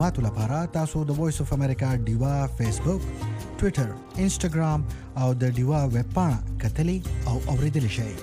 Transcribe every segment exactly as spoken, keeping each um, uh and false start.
ماتو لپاره تاسو د وایس اف امریکا ډیوا فیسبوک، ټوئیټر، انسټاګرام او د ډیوا ویب پاڼه کتلی او اوریدلی شئ.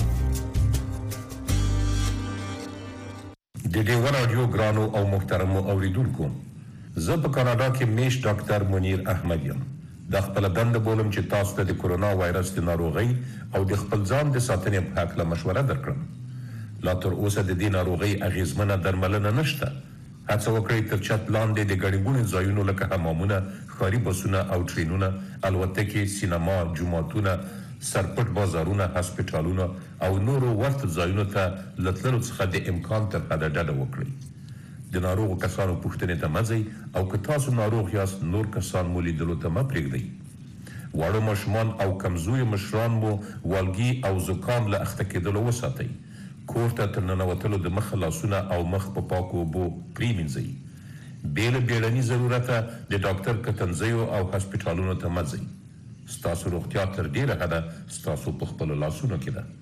د ډیوا رادیو ګرانو او محترمو اوریدونکو، زه په کاناډا کې میش ډاکټر منیر احمد یم. د خپل دنده بولم چې تاسو ته د کورونا وایرس د ناروغۍ او د خپل ځان د ساتنې په هکله مشوره درکړم. لا تر اوسه د دې ناروغۍ اغیزمنه درملنه نشته. هڅه وکړئ تر چت لاندې د ګڼې ګوڼې ځایونو لکه حمامونه، ښاري بسونه او ټرینونه، الوتکې، سینما، جوماتونه، سرپټ بازارونه، هسپټالونه او نورو ورته ځایونو ته له تللو څخه د امکان تر حده ډډه وکړئ. د ناروغو کسانو پوښتنې ته مه ځئ او که تاسو ناروغ یاست نور کسان مو لیدلو ته مه پرېږدئ. واړه ماشومان او کمزوري مشران مو والګي او زکام له اخته کېدلو وساتئ. کور ته تر ننوتلو د مخ لاسونه او مخ په پاکو اوبو پرېمینځئ. بې له بیړني ضرورته د ډاکټر کتنځیو او هسپټالونو ته مه ځئ. ستاسو روغتیا تر ډېره حده ستاسو په خپلو لاسونو کې ده.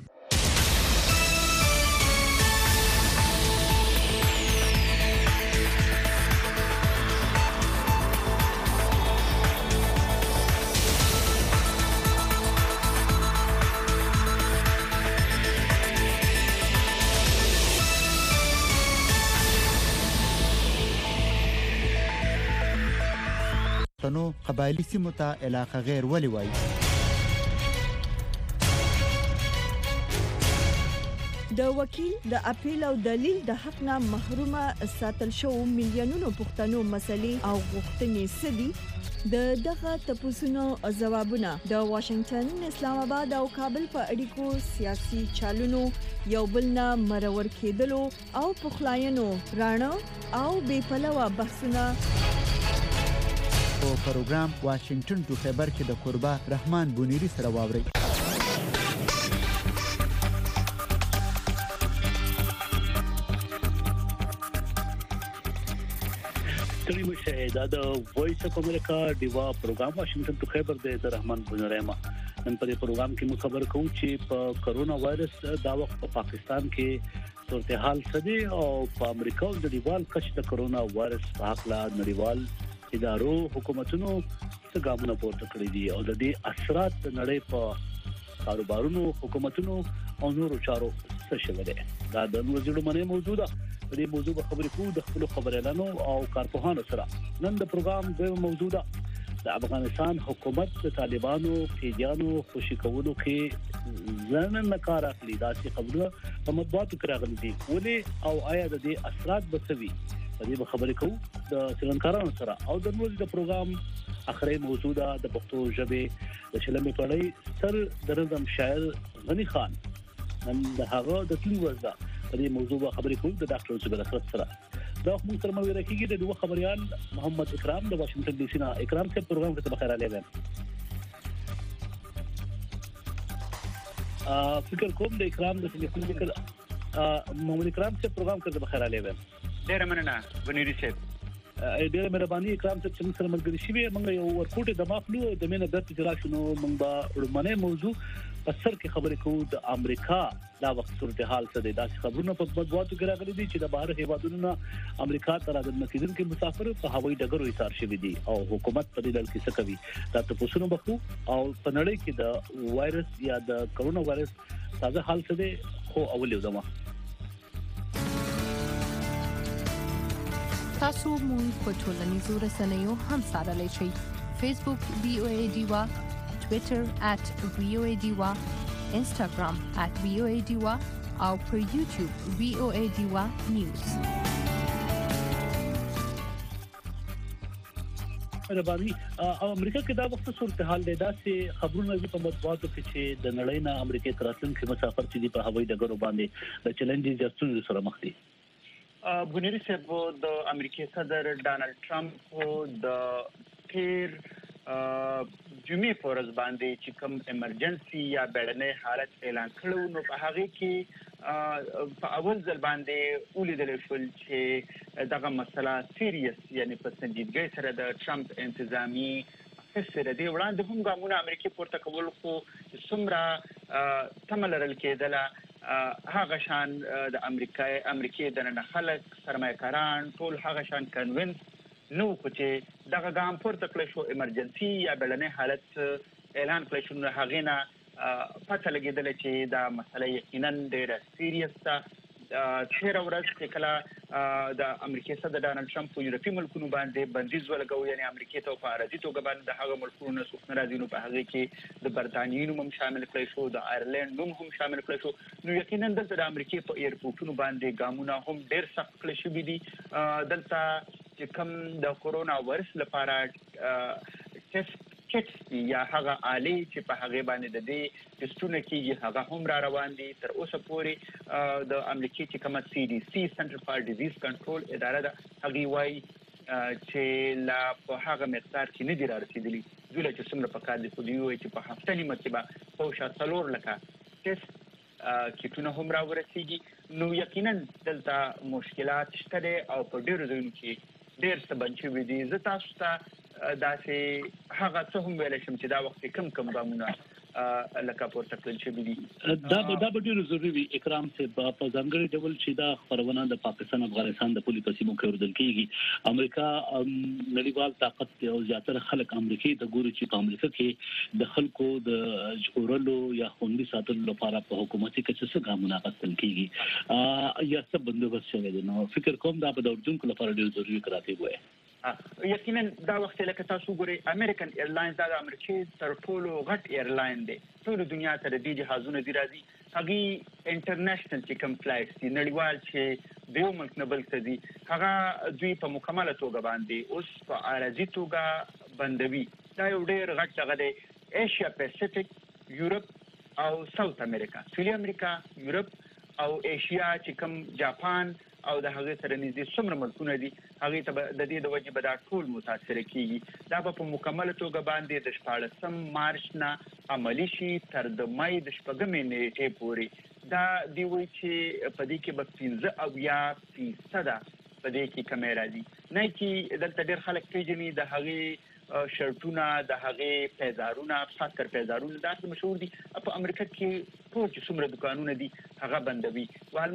نو قبایلی سیمو ته علاقه غیر ولی وای. د وکیل د اپیل او دلیل د حق نه محرومه ساتل شو میلیونونو پښتنو مسلې او غوښتنې سدي. د دغه تپوسونو ځوابونه د واشنگټن، اسلام آباد او کابل په اړیکو سیاسي چالونو یو بل نه مرور کېدلو او پخلاینو رانه او بې پلوه بحثونه او پروګرام واشنگټن تو خبر کې د قربا رحمان بونیری سره واوري. تری مشه دا د وایس اف امریکا ډیوا پروګرام واشنگټن تو خبر د رحمان بونیری ما نن په پروګرام کې مو خبر کوم چې په کرونا وایرس دا وخت په پاکستان کې صورتحال سدي او په امریکا د نړیوال کچ د کرونا وایرس په حق لا نړیوال ادارو حکومتونو څه ګامونه پورته کړی دي او د دې اثرات د نړۍ په کاروبارونو، حکومتونو او نورو چارو څه شوی دی. دا د وزیرو منې موجوده په دې موضوع په خبرې کوو د خپل خبريالانو او کارپوهانو سره. نن د پروګرام د موجوده د افغانستان حکومت د طالبانو پیجانو خوشی کولو کې ځان نه کار اخلي. دا چې خبره په مطبوعاتو کې راغلي دي ولې او آیا د دې اثرات به څه وي په دې خبرې کوو د سلنکارانو سره. او د نوې د پروګرام اخري موجوده د پښتو ژبې د شلمې پړۍ ستر درزم شاعر غنی خان نن د هغه د ټول ورځ په دې موضوع خبرې کوو د ډاکټر زبیر اخرت سره. دا موږ سره مو راکېږي د دوه خبريال محمد اکرام د واشنگټن ډي سي نه. اکرام سے پروګرام کې بخیر علي ویم. ا فکر کوم د اکرام د څه فکر ا محمد اکرام سے پروګرام کې بخیر علي ویم. ډیر مننه ونیری صاحب. ډیر مهرباني اکرام ته چې سره مرګري شي موږ یو ورکوټه د ماخلو د مینه د تجارت شنو موږ به ورمنه موضوع په سر کې خبرې کوو د امریکا دا وخت صورتحال څه دی. دا خبرونه په مطبوعاتو کې راغلي دي چې د بهر هیوادونو امریکا ته راځي کېدونکو مسافر په هوایي ډګرو ایثار شوي دي او حکومت په دې ډول کې څه کوي. دا تاسو نو بخو او په نړۍ کې د وایرس یا د کرونا وایرس تازه حال څه دی خو اول یو دمه تاسو مون په ټولنیزو رسنیو هم سره شئ. فیسبوک وی او ای ډیوا، ټوئیټر ات وی او ای ډیوا، انسټاګرام ات وی او ای ډیوا او پر یوټیوب وی او ای ډیوا نیوز. مهرباني او امریکا کې دا وخت صورتحال دی. دا چې خبرونه په مطبوعاتو کې چې د نړۍ نه امریکا ته راتلونکي مسافر چې دی په هوایي ډګرو باندې د چیلنجز جستو سره مخ دي. بونیری صاحب د امریکای صدر ډانلډ ټرمپ د تیر جمعې په ورځ باندې چې کوم ایمرجنسي یا بیړنی حالت اعلان کړو نو په هغه کې په اول ځل باندې ولیدل شول چې دغه مسله سیریس یعنی په سنجیدګۍ سره د ټرمپ انتظامی فسره دی وړاندې هم ګامونه امریکای پورته کول خو څومره تمل لرل کېدله هغه شان د امریکای امریکای د نه خلک سرمایه‌کاران ټول هغه شان کنوینس نو خو چې دغه ګام پورته کړی شو ایمرجنسي یا بیړنی حالت اعلان کړی شو نو هغې نه پته لګېدله چې دا مسله یقینا ډېره سیریس ده. تېره ورځ چې کله د امریکې صدر ډانلډ ټرمپ په یورپي ملکونو باندې بندیز ولګوه، یعنې امریکې ته په عرضي توګه باندې د هغه ملکونو نه څوک نه راځي، نو په هغې کې د برطانیې نوم هم شامل کړی شو، د آیرلینډ نوم هم شامل کړی شو. نو یقینا دلته د امریکې په ایرپورټونو باندې ګامونه هم ډېر سخت کړی شوي دي. دلته چې کوم د کورونا وایرس لپاره ټیسټ کټس یا هغه آلې چې په هغې باندې د دې ټسټونه کېږي هغه هم را روان دي. تر اوسه پورې د امریکې چې کومه سی ډي سی سنټر فار ډیزیز کنټرول اداره ده هغې وایي چې لا په هغه مقدار کې نه دي را رسېدلي دوی له چې څومره په کار دي، خو دوی وایي چې په هفته نیمه کې به پوشه څلور لکه ټسټ کټونه هم را ورسېږي. نو یقینا دلته مشکلات شته دی او په ډېرو ځایونو کې ډېر څه بند شوي دي. زه تاسو ته داسې هغه څه هم ویلی شم چې دا وخت کم کم ګامونه لکه پورته کړل شوي دي. دا به دا به ډېر ضروري وي اکرام صاحب، په ځانګړي ډول چې دا خپرونه د پاکستان افغانستان د پولي په سیمو کې اورېدل کېږي. امریکا نړیوال طاقت دی او زیاتره خلک امریکې ته ګوري چې په امریکا کې د خلکو د ژغورلو یا خوندي ساتلو لپاره په حکومتي کچه څه ګامونه اخیستل کېږي یا څه بندوبست شوی دی. نو فکر کوم دا به د اردوونکو لپاره ډېر ضروري کراتی وایي. یقینا دا وخت لکه تاسو ګورئ امریکن ایرلاینز دا د امریکې تر ټولو غټ ایرلاین دی، ټولو دنیا ته د دې جهازونه دي راځي. هغې انټرنیشنل چې کوم فلایټس دي نړیوال چې د یو ملک نه بل ته دي هغه دوی په مکمله توګه باندې اوس په عارضي توګه بندوي. دا یو ډېر غټ دغه دی. ایشیا پیسفیک، یورپ او ساوث امریکا، سویلي امریکا، یورپ او ایشیا چې کوم جاپان او د هغې سره نږدې څومره ملکونه دي هغې ته به د دې د وجې به دا ټول متاثره کېږي. دا به په مکمله توګه باندې د شپاړسم مارچ نه عملي شي تر د مای د شپږمې نیټې پورې. دا دوی وایي چې په دې کې به پنځه اویا فیصده په دې کې کمی راځي. نه چې دلته ډېر خلک پېژني د هغې شرټونه، د هغې پیزارونه، خاص کر پیزارونه داسې مشهور دي. په امریکا کې ټول چې څومره دوکانونه دي هغه بندوي.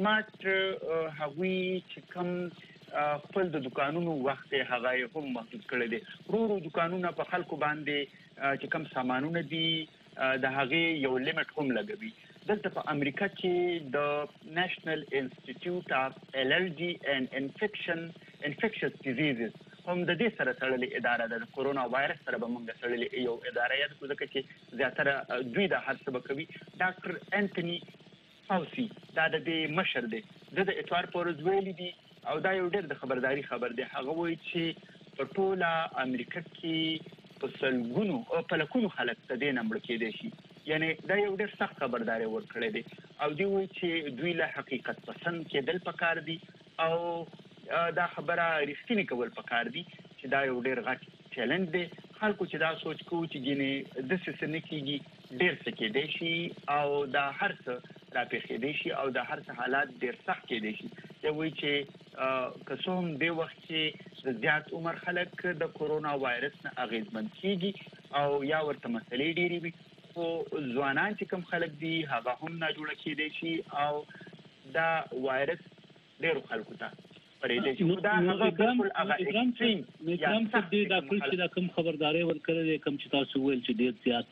والمارټ هغوی چې کوم خپل د دوکانونو وخت هغه یې هم محدود کړی دی. ورو ورو دوکانونه په خلکو باندې چې کوم سامانونه دي د هغې یو لیمټ هم لګوي. دلته په امریکا کې د نېشنل انسټیټیوټ اف الرجي اینڈ انفیکشن انفیکشس ډیزیزز هم د دې سره تړلې اداره ده. د کورونا وایرس سره به موږ تړلې یو اداره یاد کړو ځکه چې زیاتره دوی دا هر څه به کوي. ډاکټر انتوني فاوسي دا د دې مشر دی، د د اتوار په ورځ ویلي دي او دا یو ډېر د خبرداري خبر دی. هغه وایي چې په ټوله امریکا کې په سلګونو او په لکونو خلک د دې نه مړه کېدی شي. یعنې دا یو ډېر سخت خبرداری ورکړی دی او دوی وایي چې دوی له حقیقت پسند کېدل پکار دي او دا خبره رښتینې کول پکار دي چې دا یو ډېر غټ چیلنج دی. خلکو چې دا سوچ کوو چې ګینې داسې څه نه کېږي، ډېر څه کېدی شي او دا هر څه راپېښېدی شي او دا هر څه حالات ډېر سخت کېدی شي. دی وایي چې که څه هم دې وخت کې د زیات عمر خلک د کورونا وایرس نه اغېزمن کېږي او یا ورته مسلې ډېرې وي، خو ځوانان چې کوم خلک دي هغه هم ناجوړه کېدی شي او دا وایرس ډېرو خلکو ته پرېږدي شي. دا هغه بالکل هغه اکسټریم یا سخت دی. دا کل چې دا کوم خبرداری ورکړی دی کوم چې تاسو ویل چې ډېر زیات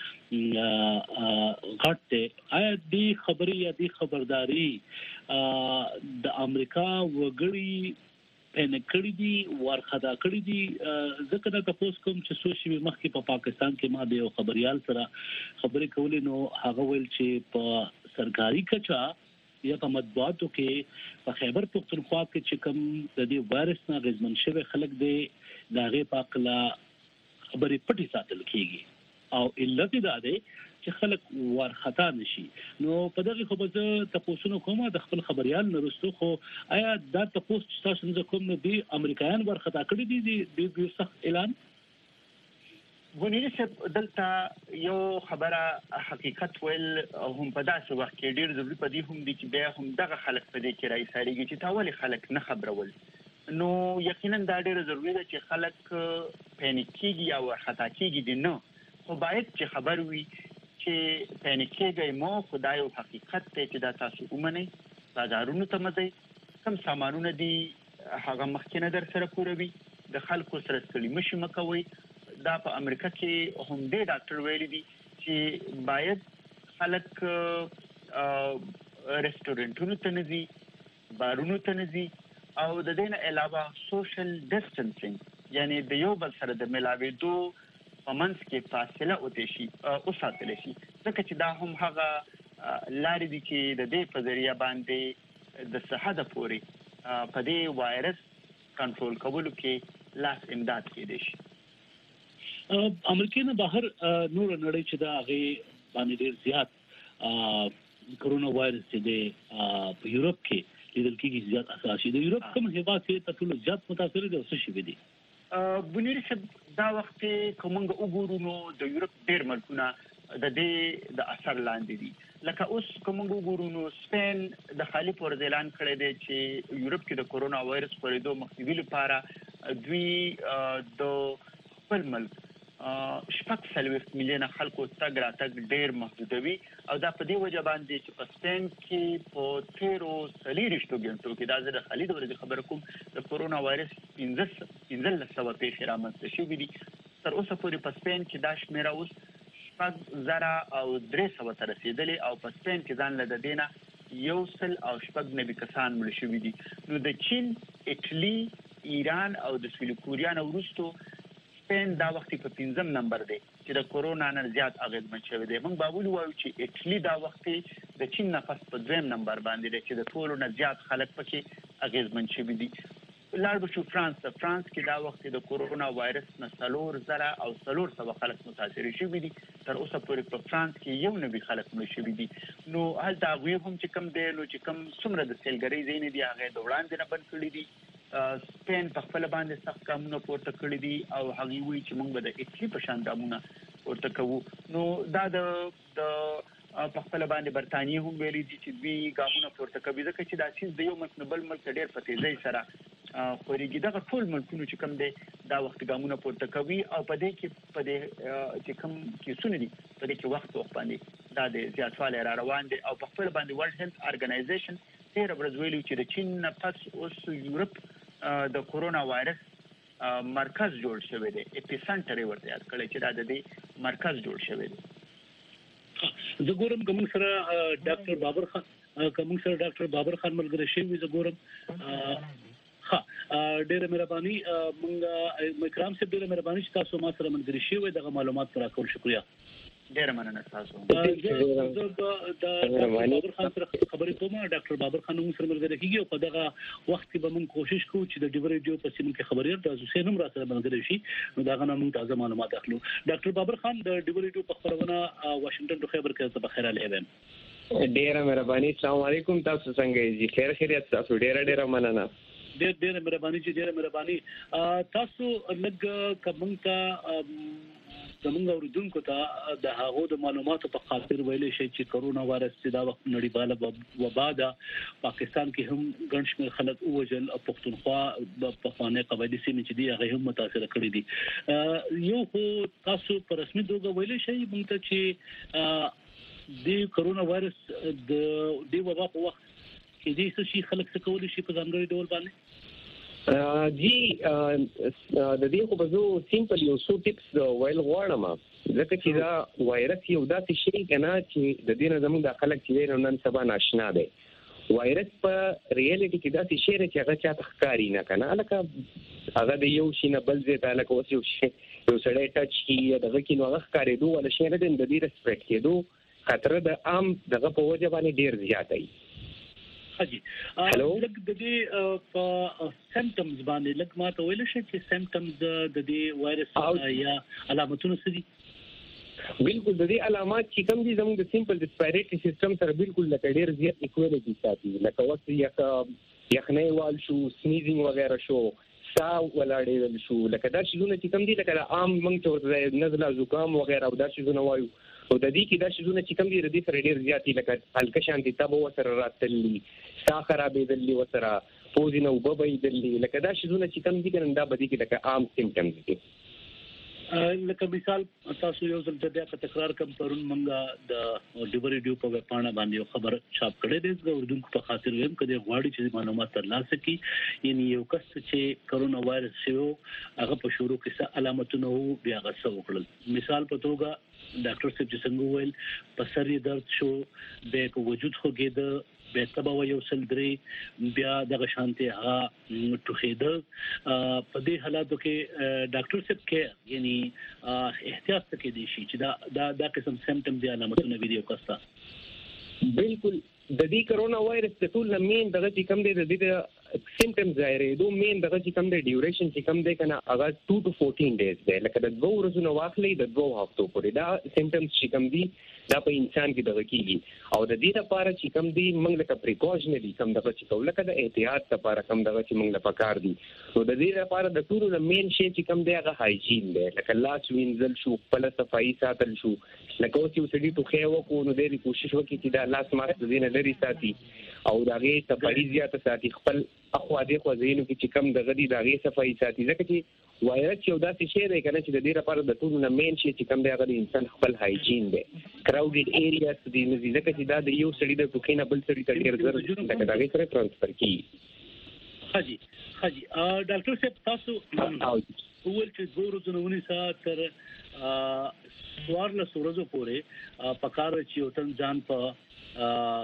غټ دی، آیا دې خبرې یا دې خبرداری د امریکا وګړي پنه کړی دي ورخدا کړی دي؟ ځکه دا تاسو کوم چې سوشي مخکې په پاکستان کې ما د یو خبريال سره خبرې کولې نو هغه ویل چې په سرکاري کچا یا په مطبوعاتو کې په خیبر پختونخوا کې چې کوم د دې وایرس نه اغېزمن شوی خلک دی د هغې په هکله خبرې پټې ساتل کېږي او علت دا دی چې خلک ورخطا نشي. نو په دغه خو به زه تپوسونه کوم د خپل خبريال نه وروسته، خو آیا دا تپوس چې تاسو نه کوم نه دي امریکایان ورخطا کړي دي د سخت اعلان؟ ګونیری صاحب دلته یو خبره حقیقت ویل هم په داسې وخت کې ډېر ضروري په دې هم دي چې بیا هم دغه خلک په دې کې راایسارېږي چې تا ولې خلک نه خبرول. نو یقینا دا ډېر ضروري ده چې خلک پینیک کېږي یا ورخطا کېږي دي نه، خو باید چې خبر وي چې پینیک کېږئ مو، خو دا یو حقیقت دی چې دا تاسو ومنئ. بازارونو ته مه ځئ، کوم سامانونه دي هغه مخکې نه در سره کوروي، د خلکو سره ستړي مشي مکوي. دا په امریکا کې هم د ډاکټر ویلي دي چې باید خلک ریسټورانټونو ته نه ځي، بارونو ته نه ځي او د دې نه علاوه سوشل ډیسټنسینګ یعنی د یو بل سره د ملاوېدو په منځ کې فاصله وتشي او ساتل شي، ځکه چې دا هم هغه لارې دي چې د دې په ذریعہ باندې د صحت پورې په دې وایرس کنټرول کولو کې لاس امداد کېدی شي. امریکا نه بهر نور نړۍ چې دا هغه باندې ډیر زیات کرونا وایرس چې د په یورپ کې لیدل کېږي زیات اساسي د یورپ کوم هیواد چې ته ټول زیات متاثر دي او څه شي دي. بنيري چې دا وخت کومنګ وګورو نو د یورپ ډیر ملکونه د دې د اثر لاندې دي. لکه اوس کومنګ وګورو نو سپین د خالي پور اعلان کړی دی چې یورپ کې د کرونا وایرس خپرېدو مخنیوي لپاره دوی د خپل ملک شپږ څلوېښت میلیونه خلکو تګ راتګ ډېر محدودوي او دا په دې وجه باندې چې په سپین کې په تیرو څلېرویشتو غنټو کې دا زه د خالد ورځې خبره کوم د کرونا وایرس پنځلس سوه پیښې رامنځته شوي دي. تر اوسه پورې په سپین کې دا شمېره اوس شپږ زره او درې سوه ته رسېدلې او په سپین کې ځان له د دې نه یو سل او شپږ نوي کسان مړه شوي دي. نو د چین، ایټالي، ایران او د سویل کوریا نه وروسته سپین دا وخت په پنځم نمبر دی چې د کورونا نه زیات اغېزمن شوی دی. موږ باور وایو چې ایټالي دا وخت د چین نه پس په دویم نمبر باندې دی چې د ټولو نه زیات خلک پکې اغېزمن شوي دي. لاړ به شو فرانس ته. فرانس کې دا وخت د کورونا وایرس نه څلور زره او څلور سوه خلک متاثر شوي دي. تر اوسه پورې په فرانس کې یو نوي خلک مړه شوي دي. نو هلته هغوی هم چې کوم دی نو چې کوم څومره د سیلګرۍ ځایونه دي هغه د وړاندې نه بند کړي دي. سپین په خپل باندې سخت ګامونه پورته کړي دي او هغه وایي چې موږ به د ایټالي په شان ګامونه پورته کوو. نو دا د د په خپل باندې برتانیې هم ویلي دي چې دوی ګامونه پورته کوي ځکه چې دا چیز د یو ملک نه بل ملک ډېر په تیزۍ سره خورېږي. دغه ټول ملکونو چې کوم دی دا وخت ګامونه پورته کوي او په دې کې په دې چې کوم کیسونه دي په دې کې وخت وخت باندې دا د زیاتوالی را روان دي او په خپل باندې ورلډ هیلث ارګنایزیشن تېره ورځ ویلي چې د چین نه پس اوس یورپ د کرونا وایرس مرکز جوړ شوی دی. اپیسنټر یې ورته یاد کړی چې دا د دې مرکز جوړ شوی دی. زه ګورم کوم سره ډاکټر بابر خان کوم سره ډاکټر بابر خان ملګری شوی. زه ګورم ها ډېر مهرباني مونږ مکرام صاحب ډېر مهرباني چې تاسو ما سره ملګری شوی دغه معلومات پر راکول شکریا. ډېر مننه تاسو. د بابر خان سره خبرې کوم. ډاکټر بابر خان موږ سره ملګری کیږي او په دغه وخت کې به موږ کوشش کوو چې د ډیو ریډیو په سیمه کې خبريال تاسو سره هم را سره ملګری شي نو دا غواړم موږ تازه معلومات اخلو. ډاکټر بابر خان د ډیو ریډیو په خبرونه واشنگټن ته خبر کړه. په خیر علي ویم. ډېر مهرباني. السلام علیکم. تاسو څنګه یې؟ خیر خیریت تاسو؟ ډېر ډېر مننه. ډېر ډېر مهرباني چې ډېر مهرباني. تاسو لږ کوم کا زمونږ اوریدونکو ته د هغو د معلوماتو په خاطر ویلې شي چې کرونا وایرس چې دا وخت نړیواله وبا ده. پاکستان کې هم ګڼ شمېر خلک ووژل او پښتونخوا په پخوانۍ قبایلي سیمې چې دي هغه هم متاثر کړي دي. یو خو تاسو په رسمي توګه ویلې شي موږ ته چې د کرونا وایرس د دې وبا په وخت کې دې څه شي خلک څه کولی شي په ځانګړي ډول باندې؟ جی د دې خو به زه سیمپل یو څو ټیپس ویل غواړم ځکه چې دا وایرس یو داسې شی کنه چې د دې نه زموږ د خلک چې نن سبا ناشنا دی. وایرس په ریالټي کې داسې شی چې هغه چاته ښکاري نه کنه الکه هغه د یو شي نه بل ځای ته الکه اوس یو شی یو سړی ټچ کړي دغه کې نو هغه ښکارېدو ولا شی نه دی د دې رسپیکټ کېدو خطر د عام دغه په وجه باندې ډېر زیات دی. حاجی لږ د دې په سیمپټمز باندې لږ ما ته ویل شي چې سیمپټمز د دې وایرس یا علامتونه څه دي؟ بالکل د دې علامات چې کوم دي زموږ د سیمپل ریسپیریټري سیستم سره بالکل لکه ډېر زیات ایکوالټي ساتي لکه وخت یې یخنۍ وال شو سنیزینګ وغیرہ شو سا ولاړېدل شو لکه دا شیزونه چې کوم دي لکه عام موږ ته نزله زکام وغیرہ او دا شیزونه وایو او د دې کې دا شیزونه چې کوم دي ردی سره ډېر زیاتې لکه هلکه شانتي تبه وسره راتللی سا خرابېدلی وسره پوزې نه اوبه بهېدلې لکه دا شیزونه چې کوم دي کنه دا به دې کې لکه عام سیمپټمز دي. لکه مثال تاسو یو ځل د بیا تکرار کوم پرون مونږه د ډیبر ریډیو په پاڼه باندې خبر چاپ کړې ده د اردوونکو په خاطر ویم کله غواړي چې معلومات ترلاسه کړي یعنی یو کس چې کرونا وایرس شو هغه په شروع کې څه علامتونه وو بیا غوښه وکړل مثال په توګه ډاکټر صاحب چې څنګه ویل په سر درد شو د وجود خوګید به تبا یو سل درې بیا د شانتي ها ټوخیده په دې حالاتو کې ډاکټر صاحب کې یعنی احتیاط کې دي شي چې دا دا د قسم سمپټم دي علامتونه ویډیو کاستا بالکل د دې کرونا وایرس د ټول مین دغه چې کم دي د دې سمپټمز ظاهرې دوه مین دغه چې کم دي ډیوریشن چې کم دي کنه هغه two to fourteen ډیز دی لکه د دوه ورځې واخلې د دوه هفتو پورې دا سمپټمز چې کم دي دا په انسان کې دغه کیږي او د دې لپاره چې کم دي موږ لکه پریکاشنری کم دغه چې کول لکه د احتیاط لپاره کم دغه چې موږ لپاره کار دي نو د دې لپاره د ټول مین شی چې کم دی هغه هایجین دی لکه لاس وینځل شو خپل صفایي ساتل شو لکه اوس یو سړي ټوخی وکړو نو ډېری کوشش وکړي چې دا لاس ماسک د دې نه لري ساتي او داغه صفایي زیاته ساتي خپل اخو دې خو زینو کې چې کم دغه دي داغه صفایي ساتي ځکه چې وایرس یو داسې شی دی کنه چې د دې لپاره د ټول مین شی چې کم دی هغه د انسان خپل هایجین دی کراودډ ایریاز دي نو ځکه چې دا د یو سړي د ټوخی نه بل سړي ته ډېر زر لکه داغه سره ترانسفر کیږي حاجی حاجی ډاکټر صاحب تاسو اول چې زور زنونی سات تر سوار له سورزو پورې پکار چې وطن ځان په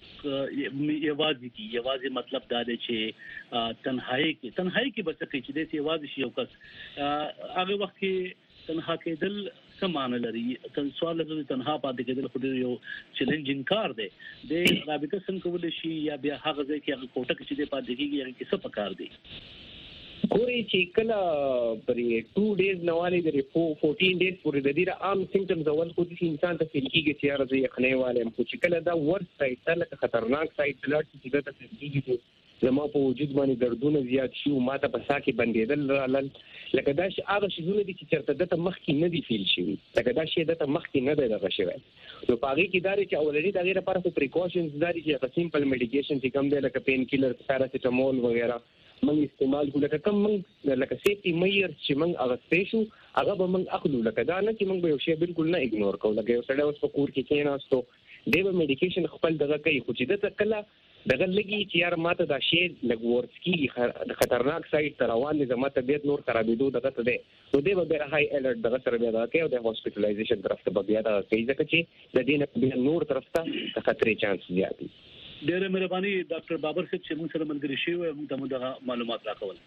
یوازې کی یوازې مطلب دا دی چې تنهایی کې تنهایی کې بچ کې چې د یوازې شي یو کس هغه وخت کې تنها کېدل سمان لري تل سوال له تنها پاتې کېدل خو یو چیلنجینګ کار دی د رابطه څنګه کول شي یا بیا هغه ځای کې هغه کوټه کې چې پاتې کېږي هغه څه پکار دی ګوري چې کله پرې two days نواله د fourteen days پورې د دې عام سیمټمز اول خو د انسان ته فیل کیږي چې راځي یخنۍ والے خو چې کله دا ورس سایت تل خطرناک سایت بلډ چې دا ته کیږي زما په وجود باندې دردونه زیات شي او ماته په ساکي بندیدل رالل لکه دا شي هغه شیونه دي چې چرته د مخ کې نه دي فیل شي لکه دا شي د مخ کې نه دی دغه شي نو پاره کې داري چې اولري د غیر لپاره پریکاشنز داري چې سیمپل میډیکیشن چې کم دی لکه پین کیلر پاراسټامول وغیرہ من استعمال کو لکه کم من لکه سیفټي میئر چې من اغستې شو هغه به من اخلو لکه دا نه چې من به یو شی بالکل نه اګنور کوو لکه یو سړی اوس په کور کې کېناستو دی به میډیکیشن خپل دغه کوي خو چې د کله دغه لګي چې یار ماته دا شی لګ ورسکی خطرناک سایت تر روان دي زما طبيعت نور خرابېدو دغه ته دی نو دی به ډېر هاي الرټ دغه سره بیا دا کوي او د هاسپټلایزیشن طرف ته بیا دا کوي ځکه چې د دې نه بیا نور طرف ته د خطرې چانس زیات دي ډېر مهرباني ډاکټر بابر صاحب چې موږ سره ملګری شوی او موږ ته معلومات راکول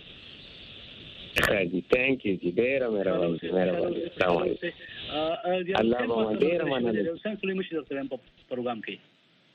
خاصی ثانک یو جی ډېر مهرباني مهرباني السلام علیکم الله مو ډېر مننه څنګه سلیم شي درته په پروګرام کې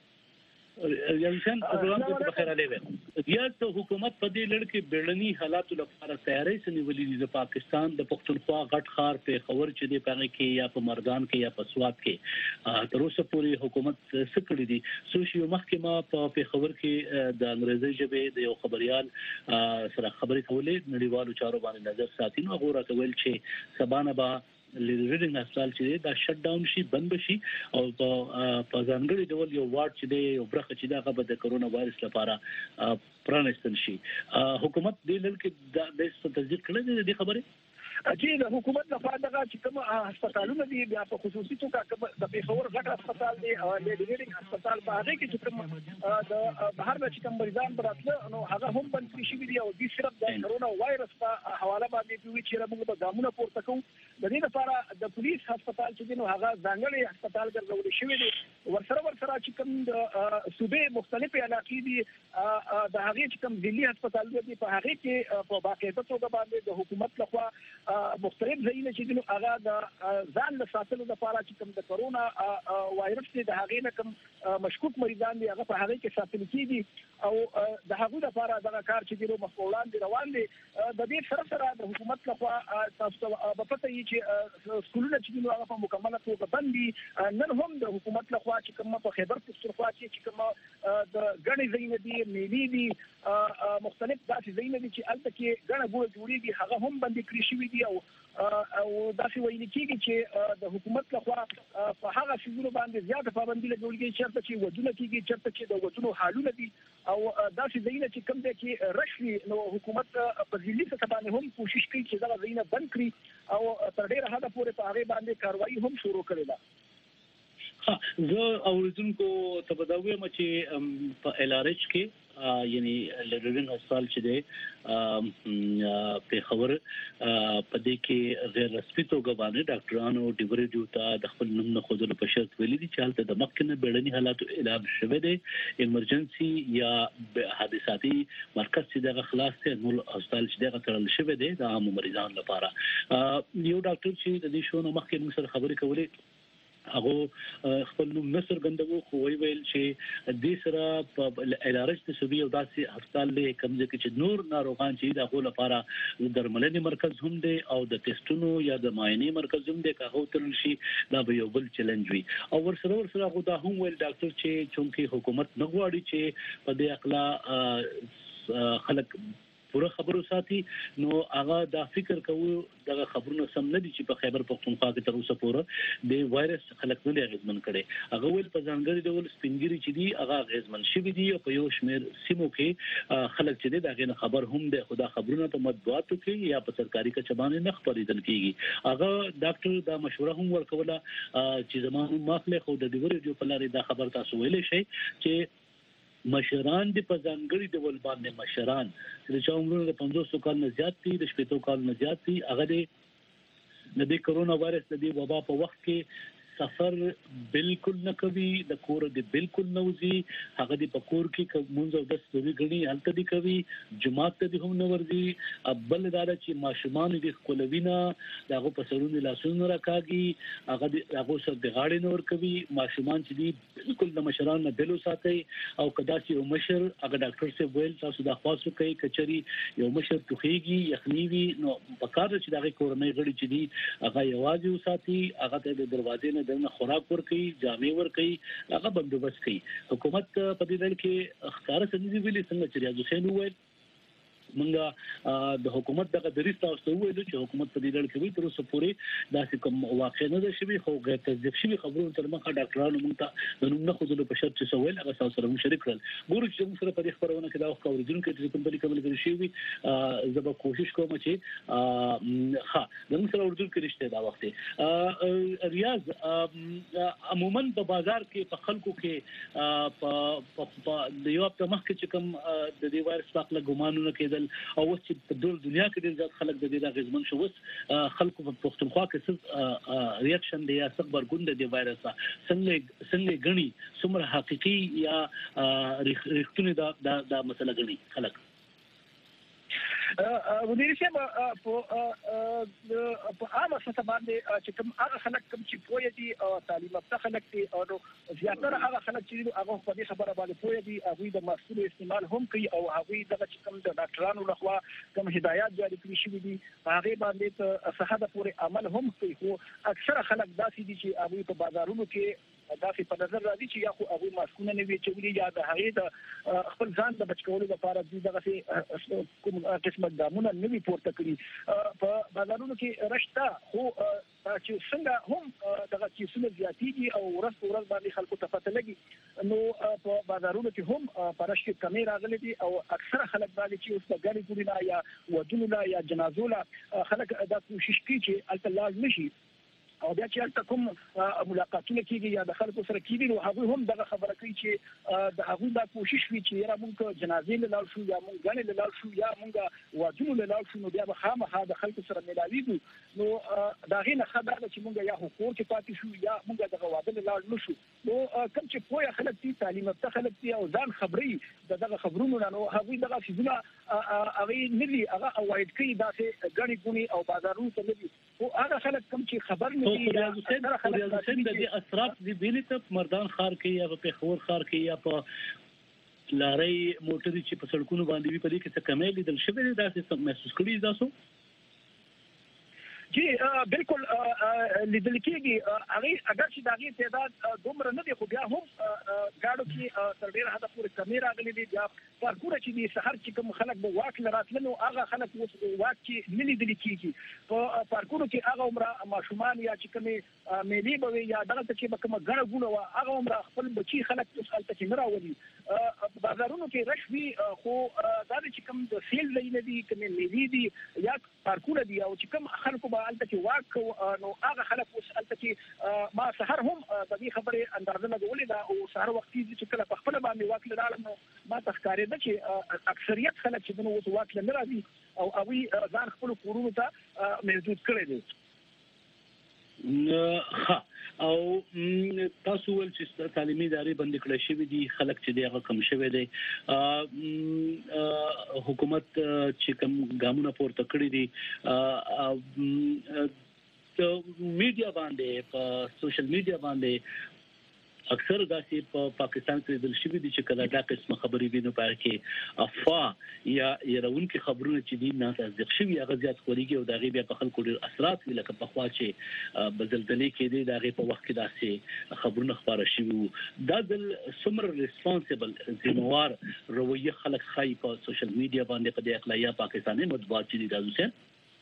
یانشان پروګرام کې په خیر علي بیا ته حکومت په دې لړ کې بیړني حالات لپاره تیاری سنولې دي د پاکستان د پښتونخوا غټ خار په خبر چې د پاره کې یا په مردان کې یا په سوات کې تر اوسه پورې حکومت څه کړی دي سوشي محکمه په خبر کې د انګریزي ژبې د یو خبريال سره خبرې کولې نړیوالو چارو باندې نظر ساتي نو غوړه کول چې سبانه با لیډرینګ هسپتال چې دا شټ ډاون شي بند شي او په ځانګړي ډول یو وارډ چې دی یو برخه چې دا غو د کرونا وایرس لپاره پرانستل شي حکومت دې لړ کې د تصدیق کړل دي خبره چې د حکومت لخوا دغه چې کوم هسپتالونه دي بیا په خصوصي توګه د پیښور غټ هسپتال دی او لیډرینګ هسپتال په هغه کې چې کوم د بهر د چې کوم مریضان براتله نو هغه هم بند شي دي او د صرف د کرونا وایرس په حواله باندې دوی چې موږ په ګامونه پورته کوو د دې لپاره د پولیس هسپتال چې نو هغه ځانګړي هسپتال ګرځول شوی دی ورسره ورسره چې کوم د صوبې مختلفې علاقې دي د هغه چې کوم ځلي هسپتال دی په هغه کې په باقاعده توګه باندې د حکومت لخوا مختلف ځایونه چې نو هغه د ځان له ساتلو لپاره چې کوم د کرونا وایرس دی د هغه نه کوم مشکوک مریضان دي هغه په هغه کې ساتل کیږي او د هغه لپاره دا کار چې نو مسؤلان دي روان دي د دې سره سره د حکومت لخوا تاسو په پته یې چې سکولونه چې نو هغه په مکمله توګه بند دي نن هم د حکومت لخوا چې کوم په خیبر پختونخوا چې کوم د غني ځایونه دي میلي دي مختلف داسې ځایونه دي چې البته کې غنه ګوره جوړیږي هغه هم بند کړی شوی دي او او داسې ویل کېږي چې د حکومت لخوا په هغه شیانو باندې زیاته پابندي لګول کېږي چې ودونه کېږي چې د ودونو حالونه دي او داسې ځایونه چې کوم دي چې رشوي نو حکومت په ځلي څخه باندې هم کوشش کوي چې دا ځایونه بند کړي او تر ډیره حد پورې په هغه باندې کاروایی هم شروع کړې ده. زه اوریدونکو ته بداویم چې په ال ار ایچ کې یعنی لرلین هسپتال چې دی په خبر په دې کې غیر رسمي توګه باندې ډاکټرانو ډیوري ډیوټا د خپل نوم نه خودلو په شرط ویلي دي چې حالت د مخکنه بیړني حالات اعلان شوه دي ایمرجنسي یا حادثاتي مرکز چې دغه خلاص ته نو هسپتال چې دغه تړل شوی دی د عام مریضانو لپاره. یو ډاکټر چې د دې شو نو مخکې موږ سره خبرې کولې هغه خپل نوم نصر غندو خو ویل چې د سره په ال ار ایچ د سوبي او داسې هسپتال له کمزې کې چې نور ناروغان چې د هغه لپاره درملنې مرکز هم دی او د ټیسټونو یا د معاینې مرکز هم دی که هغه ترل شي دا به یو بل چیلنج وي. او ورسره ورسره خو دا هم ویل ډاکټر چې چونکې حکومت نه غواړي چې په دې اقلا خلک پوره خبرو ساتي نو هغه دا فکر کوي دغه خبرونه سم نه دي چې په خیبر پختونخوا کې تر اوسه پورې د وایرس خلک نه غیزمن کړي. هغه ول په ځانګړي ډول سپینګری چې دي هغه غیزمن شوی دي او په یو شمیر سیمو کې خلک چې دغه نه خبر هم ده خدا خبرونه په مطبوعاتو کې یا په سرکاري کچبانې نه خبرېدل کیږي. هغه ډاکټر دا مشوره هم ورکوله چې زمونږ مخله خو د دیوري جو په لارې دا خبر تاسو ویلې شي چې مشران دي په ځانګړي ډول باندې مشران چې چا عمرونه د پنځوس کال نه زیات دي د شپږ کال نه زیات دي هغه د دې کرونا وایرس د دې وبا په وخت کې سفر بالکل نه کوي د کور د بالکل نوځي هغه د پکور کې مونږ او د سوري غني هلته دي کوي جماعت ته هم نه ورځي بل دا چې ماشومان د خپلوینا دغه په سرونو لاسونو راکاږي هغه د هغه سره د غاړې نور کوي ماشومان چې دي بالکل د مشران نه بلو ساتي او کدا چې یو مشر هغه ډاکټر سره ویل تاسو د خاصو کوي کچري یو مشر توخيږي یخنیوي نو پکاره چې دغه کورنۍ غړي چې دي هغه یوازې وساتي هغه ته د دروازې نه دنه خوراک ورکړي جامې ورکړي هغه بندوبست کوي. حکومت په دې ډول کې اخکار سندې ویلي څنګه چې ریاض حسین وویل منګه د حکومت دغه دریس تاسو ویل چې حکومت په دې ډول کې وي تر اوسه پورې داسې کوم واقع نه ده شوی خو غیر تصدیق شوی خبرونه تر مخه ډاکټرانو مونږ ته د نوم نه خودلو په شرط چې سوال هغه تاسو سره شریک کړل. ګورو چې موږ سره په دې خبرونه کې دا وخت اوریدونکو چې کوم بلی کومل کوي شي زه به کوشش کوم چې ها موږ سره اوریدونکو رښتیا دا وخت ریاض عموما په بازار کې په خلکو کې په د یو په مخ کې چې کوم د دې وایرس په اړه ګمانونه کېدل او چې په ټول دنیا کې ډېر زیات خلک د دې د غزمن شو وس خلکو په پښتونخوا کې څه ریاکشن دی یا څه خبرګون دی وایرس څنګه څنګه غني څومره حقيقي یا ریښتونی دا دا مسله غني خلک ودې چې په په عامه سطح باندې چې کوم هغه خلک کوم چې پوهه دي او تعلیم یافته خلک دي او زیاتره هغه خلک چې هغه په دې خبره باندې پوهه دي هغه د مسؤل استعمال هم کوي او هغه دغه چې کوم د ډاکټرانو لخوا کوم هدایت جاری کړی شوی دي هغه باندې ته صحه پورې عمل هم کوي خو اکثره خلک داسې دي چې هغه په بازارونو کې داسې په نظر راځي چې یا خو هغه ماسکونه نه وی چولې یا د هغه د خپل ځان د بچکولو لپاره دغه کوم قسمه ګامونه نه وی پورته کړی په بازارونو کې رښتا خو چې څنګه هم دغه چې څنګه زیاتېږي او ورځ په ورځ باندې خلکو ته پته لګي نو په بازارونو کې هم پرش کې کمی راغلي دي او اکثره خلک باندې چې اوس د ګاډي ګوري لا یا ودونو لا یا جنازو لا خلک دا کوشش کوي چې الته لاز نشي او بیا چې الته کوم ملاقاتونه کیږي یا د خلکو سره کیږي نو هغه هم دغه خبره کوي چې د هغه دا کوشش وی چې یاره مونږ جنازې له لاړ شو یا مونږ غنې له لاړ شو یا مونږ واجب له لاړ شو نو بیا به خامخا د خلکو سره ملاویږو نو دا غي نه خبره چې مونږ یا حقوق کې پاتې شو یا مونږ دغه واده له لاړ نشو نو کوم چې پوهه خلک دي تعلیم ته خلک دي او ځان خبري دغه خبرونو نو هغه دغه فزونه هغه نلی هغه اوایډ کوي داسې غني ګونی او بازارونو ته نلی او هغه خلک کوم چې خبر نه ریاض حسین ریاض حسین د دې اثرات دی بیل ته مردان خار کې یا په خور خار کې یا په لارې موټرې چې په سړکونو باندې وي په دې کې څه کمی لیدل شوی دی داسې محسوس کړی تاسو جی بالکل لیدل کېږي هغه اگر چې داغي تعداد دومره نه دی خو بیا هم گاډو کې تر ډیره حد پورې کمی راغلي دي بیا پارکونه چې دي سحر چې کوم خلک به واک لراتلنو هغه خلک اوس واک کې نه لیدل کېږي په پارکونو کې هغه عمره ماشومان یا چې کومې میلي به یا دغه چې به کوم غړ غونه هغه عمره خپل بچي خلک اوس الته کې نه راوړي بازارونو کې رشوي خو دا چې کوم د سیل لینه دي کوم نیوی دي یا پارکونه دي او چې کوم خلکو به الته کې واک نو هغه خلک اوس الته کې ما سحر هم د دې خبرې اندازه لګولې دا او سحر وخت چې کله په خپل باندې واک لرالم نو ما تخکارې ده چې اکثریت خلک چې نو اوس واک لنه راځي او اوی ځان خپل کورونو ته محدود کړی دي. ها او تاسو ول چې تعلیمي ادارې بند کړې شوې دي خلک چې دغه کم شوی دی حکومت چې کوم ګامونه پورته کړی دي میډیا باندې په سوشل میډیا باندې اکثر داسې په پاکستان کې د شوی دي چې کله دا قسم خبرې وینو په کې افوا یا يرونکو خبرونه چې دي نه تصدیق شوی هغه زیات خوريږي او دا غي بیا په خلکو ډیر اثرات وی لکه په خوا چې بزلزلې کې دي دا غي په وخت کې داسې خبرونه خبره شوی دا د سمر ریسپانسیبل ذمہوار رویه خلک خای په سوشل میډیا باندې په د اخلاقیا پاکستاني مطبوعات چې دي دا حسین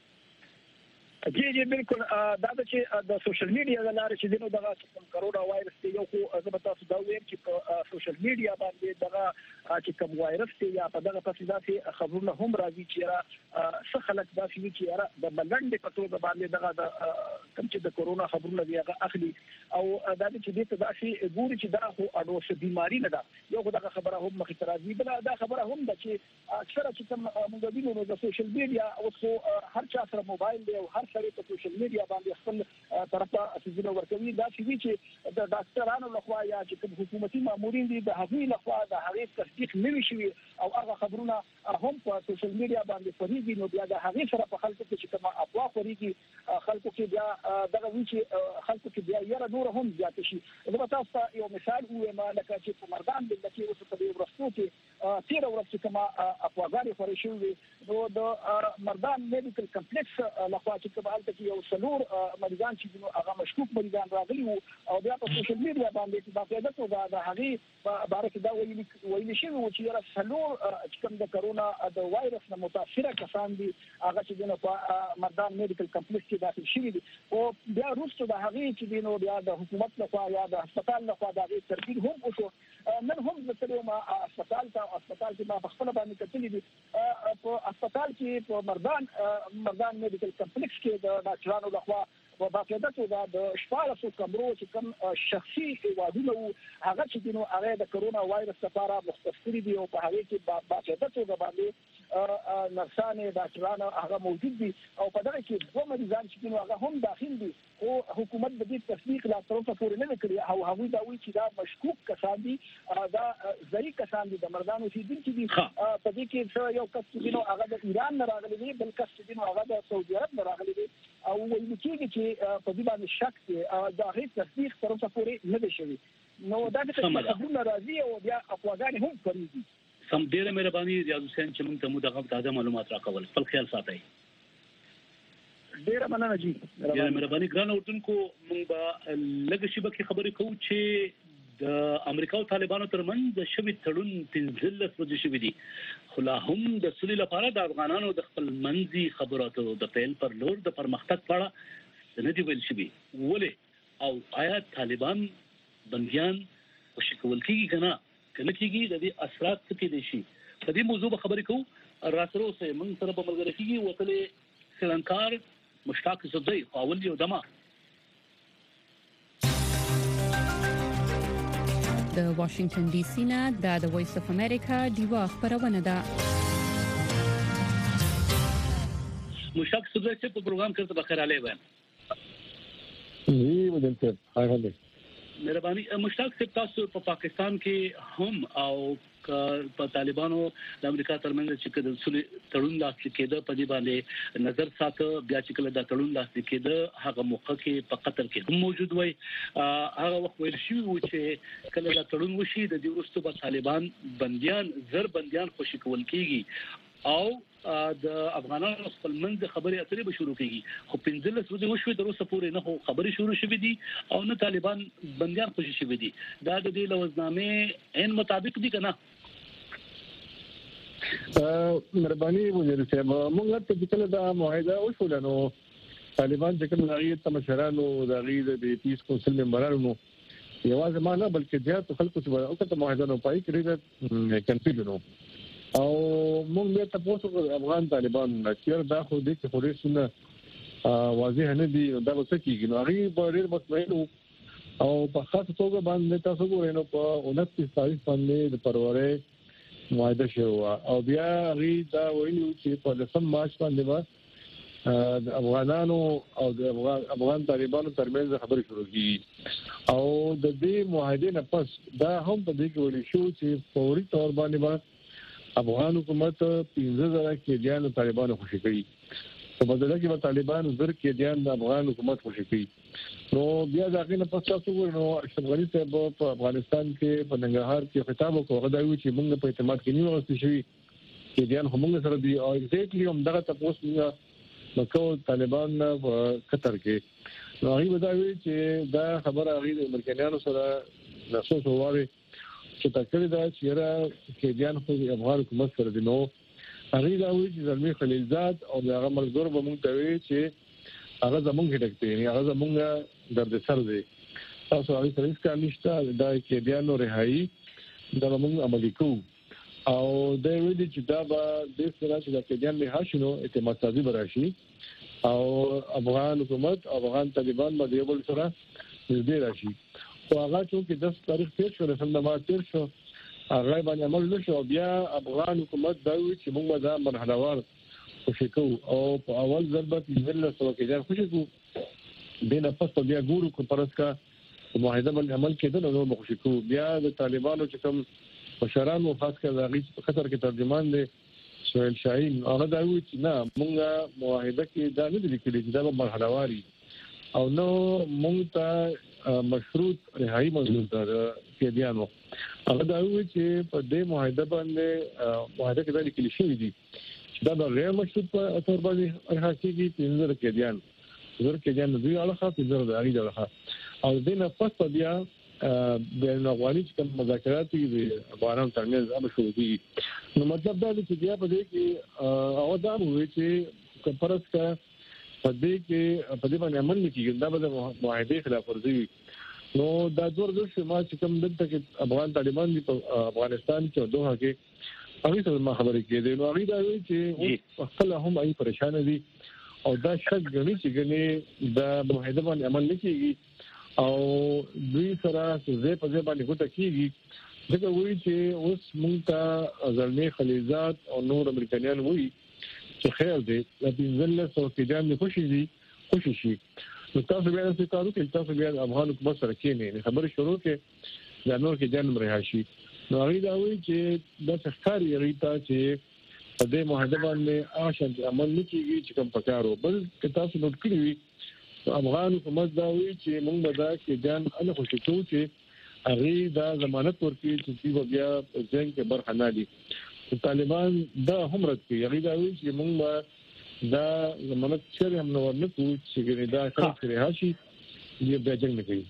جی جی بالکل دا چې د سوشل میډیا د لارې چې دینو دغه کوم کرونا وایرس دی یو خو زما تاسو دا وایم چې په سوشل میډیا باندې دغه چې کوم وایرس دی یا په دغه پسې ذاتي خبرونه هم راځي چې را څه خلک دا چې چې د بلند په توګه باندې دغه د کوم چې د کرونا خبرونه دی هغه اخلي او دا چې دې ته دا شي ګوري چې دا خو اډو څه بیماری نه ده یو دغه خبره هم مخ ته راځي بل دا خبره هم ده چې اکثره چې کوم موږ وینو د سوشل میډیا او څو هر چا سره موبایل دی او هر سره په سوشل میډیا باندې خپل طرفه اساسونه ورکوي دا چې د ډاکټرانو لخوا یا چې کوم حکومتي مامورین دي د هغوی لخوا د هغې تصدیق نه وي شوي او هغه خبرونه هم په سوشل میډیا باندې خوريږي نو بیا د هغې سره په خلکو کې چې کوم افوا خوريږي خلکو کې بیا دغه وی چې خلکو کې بیا یره نور هم زیات شي زه تاسو ته یو مثال وایم لکه چې په مردان د لکه اوس په دې ورستو کې تیر ورځ چې کوم افواګاری خوري شوی نو د مردان میډیکل کمپلیکس لخوا چې کوم چې یو سلور مریضان چې هغه مشکوک مریضان راغلي او بیا په سوشل میډیا باندې چې باقاعده توګه د هغې په باره کې دا ویلي ویلي شوي و چې یاره سلور چې کوم د کرونا د وایرس نه متاثره کسان دي هغه چې نو په مردان میډیکل کمپلیکس کې داخل شوي دي او بیا وروسته د هغې چې نو بیا د حکومت لخوا یا د هسپتال لخوا د هغې ترتیب هم وشو نن هم زه تللی وم هسپتال ته هسپتال کې ما په خپله باندې کتلي دي په هسپتال کې په مردان مردان میډیکل کمپلیکس کې د ډاکټرانو لخوا په باقاعده توګه د شپاړسو کمرو چې کوم شخصي ایوادونه وو هغه چې نو هغه د کرونا وایرس لپاره مختص کړي دي او په هغه کې باقاعده توګه باندې نرسانې ډاکټرانو هغه موجود دي او په دغه کې دوه مریضان چې نو هغه هم داخل دي او حکومت د دې تصدیق لا تر اوسه پورې نه کړی او هغه دا وایي چې دا مشکوک کسان دي دا ځای کسان دي د مردانو چې دي چې په دې کې یو کس چې نو هغه د ایران نه راغلي دي بل کس چې نو هغه د سعودي عرب نه راغلي دي او وایي چې چې په دې باندې شک دی دا هیڅ تصدیق تر اوسه پورې نه دی شوی نو دا د خبرونو راځي او بیا افواګان هم کوي سم ډیره مهرباني ریاض حسین چې موږ ته مو دغه تازه معلومات راکول خپل خیال ساتئ ډیره مننه جی ډیره مهرباني ګران اردوونکو موږ به لږ شي به خبرې کوو چې د امریکا او طالبانو ترمنځ د شوی تړون پنځلس ورځې شوی دي خو لا هم د سولې لپاره د افغانانو د خپل منځي خبراتو د پیل پر لور د پرمختګ په اړه نه دی ویل شوی ولې او آیا طالبان بنديان خوشی کول کیږي کنه کله کیږي د دې اثرات څه کې دي شي په دې موضوع به خبرې کوو راترو سه موږ سره به ملګری کیږي وتلې سلنکار مشتاق صدی اول یو دمه د واشنگټن ډي سي نه د وایس اف امریکا دیوا خبرونه ده مشتاق صدی چې په پروګرام کې ته بخیر علی وای جی بدلته هاي هاي مهرباني مشتاق صاحب تاسو په پاکستان کې هم او په طالبانو د امریکا ترمنځ چې د سولې تړون لاسلیک کېده په دې باندې نظر ساته بیا چې کله د تړون لاسلیک کېده هغه موقع کې په قطر کې هم موجود وای هغه وخت ویل شوی و چې کله د تړون وشي د دې وروسته به طالبان بنديان زر بنديان خوشی کول کیږي او د افغانانو خپل منځ خبرې اترې به شروع کیږي خو پنځلس ورځې وشوي تر اوسه پورې نه خبرې شروع شوې دي او نه طالبان بنديان خوشی شوي دي دا د دې لوزنامې ان مطابق دي کنه مهرباني وزیر صاحب موږ ته چې کله دا معاهده وشول نو طالبان چې کوم لغې تمشرانو د غیر د پیس کونسل ممبرانو یوازې ما نه بلکې زیات خلکو چې وکړه معاهده نو پای کړی کنفیډ نو او موږ به تاسو افغان طالبان چې دا خو دې کې پولیسونه واضح نه دي دا څه کیږي نو هغه په ډېر مطمئن او په خاصه توګه باندې تاسو ګورئ نو په انتیس تاریخ باندې د پرورې معاهده شو او بیا غي دا ویلو چې په دسم مارچ باندې د افغانانو او د افغان طالبانو ترمنځ خبرې شروع کیږي او د دې معاهدې نه پس دا هم په دې کې ویل شو چې فوري تور باندې افغان حکومت پنځه زره کې جان طالبانو خوشي کړي په بدله کې به طالبان زر کې جان د افغان حکومت خوشي کړي نو بیا دا غینه پس تاسو ګورئ نو اشرف غنی صاحب په افغانستان کې په ننګرهار کې خطاب وکړ غواړي چې موږ په اعتماد کې نیو اوسې شوی چې ځان هم سره دی او ایگزیکټلی هم دغه تاسو موږ مکو طالبان په قطر کې نو هغه وداوي چې دا خبره هغه د امریکایانو سره نسو سواري چې تکړه دا چې را کې ځان خو افغان حکومت سره دی نو هغه دا وی چې زلمی خلیلزاد او هغه ملګر به موږ ته وی چې هغه زمونږ هډکته یعنی هغه زمونږ درد سر دی تاسو هغه سره هیڅ کار نشته دا کې بیان رهایی دا موږ عملي کوو او دا ویلي چې دا به د سره چې د کېدان له هاشنو اعتماد سازي براشي او افغان حکومت او افغان طالبان باندې یو بل سره دې راشي او هغه چې د تاریخ تیر شو د سندما تیر شو هغه باندې عمل نشو بیا افغان حکومت دا وی چې موږ دا مرحله وار خوشی کو او په اول ضربه په سو کې ځان خوشی کو دینه پس بیا ګورو کو پرس کا معاهده باندې عمل کېدل نو به خوشی کو بیا د طالبانو چې کوم مشران او خاص کر غی په خطر کې ترجمان دي سہیل شاهین هغه دا وی چې نه مونږه معاهده کې دا نه لیکل چې دا مرحله واري او نو مونږ ته مشروط رهایی منظور ده کې دیانو هغه دا وی چې په دې معاهده باندې معاهده کې دا لیکل شوی دی دا د غیر مشروط په تور باندې راځي چې نظر کې دیان نظر کې دیان دوی علاقه په نظر د اړیدل علاقه او دینه پس بیا بین افغاني کوم مذاکرات دي افغانان ترمنځ هم شروع دي نو مطلب دا دی چې بیا په دې کې او دا وایي چې کفرس کا په دې کې په دې باندې عمل نه کیږي دا به معاهده خلاف ورزي نو دا ډور د شما چې کوم دلته کې افغان طالبان په افغانستان کې دوه کې هغه څه ما خبرې کېدې نو هغه دا وی چې خپل هم ای پریشان دي او دا شک غني چې غني دا معاهده باندې عمل نکېږي او دوی سره زه په ځای باندې کوته کیږي دا وی چې اوس مونږ ته زلمی خلیزات او نور امریکایان وی چې خیر دی د بنزل سره کې جام خوشي دي خوشي شي نو تاسو بیا څه کارو کې تاسو بیا افغان حکومت سره کې نه خبرې شروع کې د نور کې جنم رهاشي نو هغه دا وی چې د ښکاری ریتا چې په دې معاهده باندې آشان عمل نکېږي چې کوم پکارو بل که تاسو نوٹ کړی وي افغان حکومت دا وی چې موږ به دا کې ځان ان خوشی کوو چې هغه دا ضمانت ورکړي چې دوی بیا ځین کې برخه نه دي طالبان دا هم رد کوي هغه دا وی چې موږ دا ضمانت چې هم نو ورنکو چې دا څنګه راشي یې بیا ځین نه کوي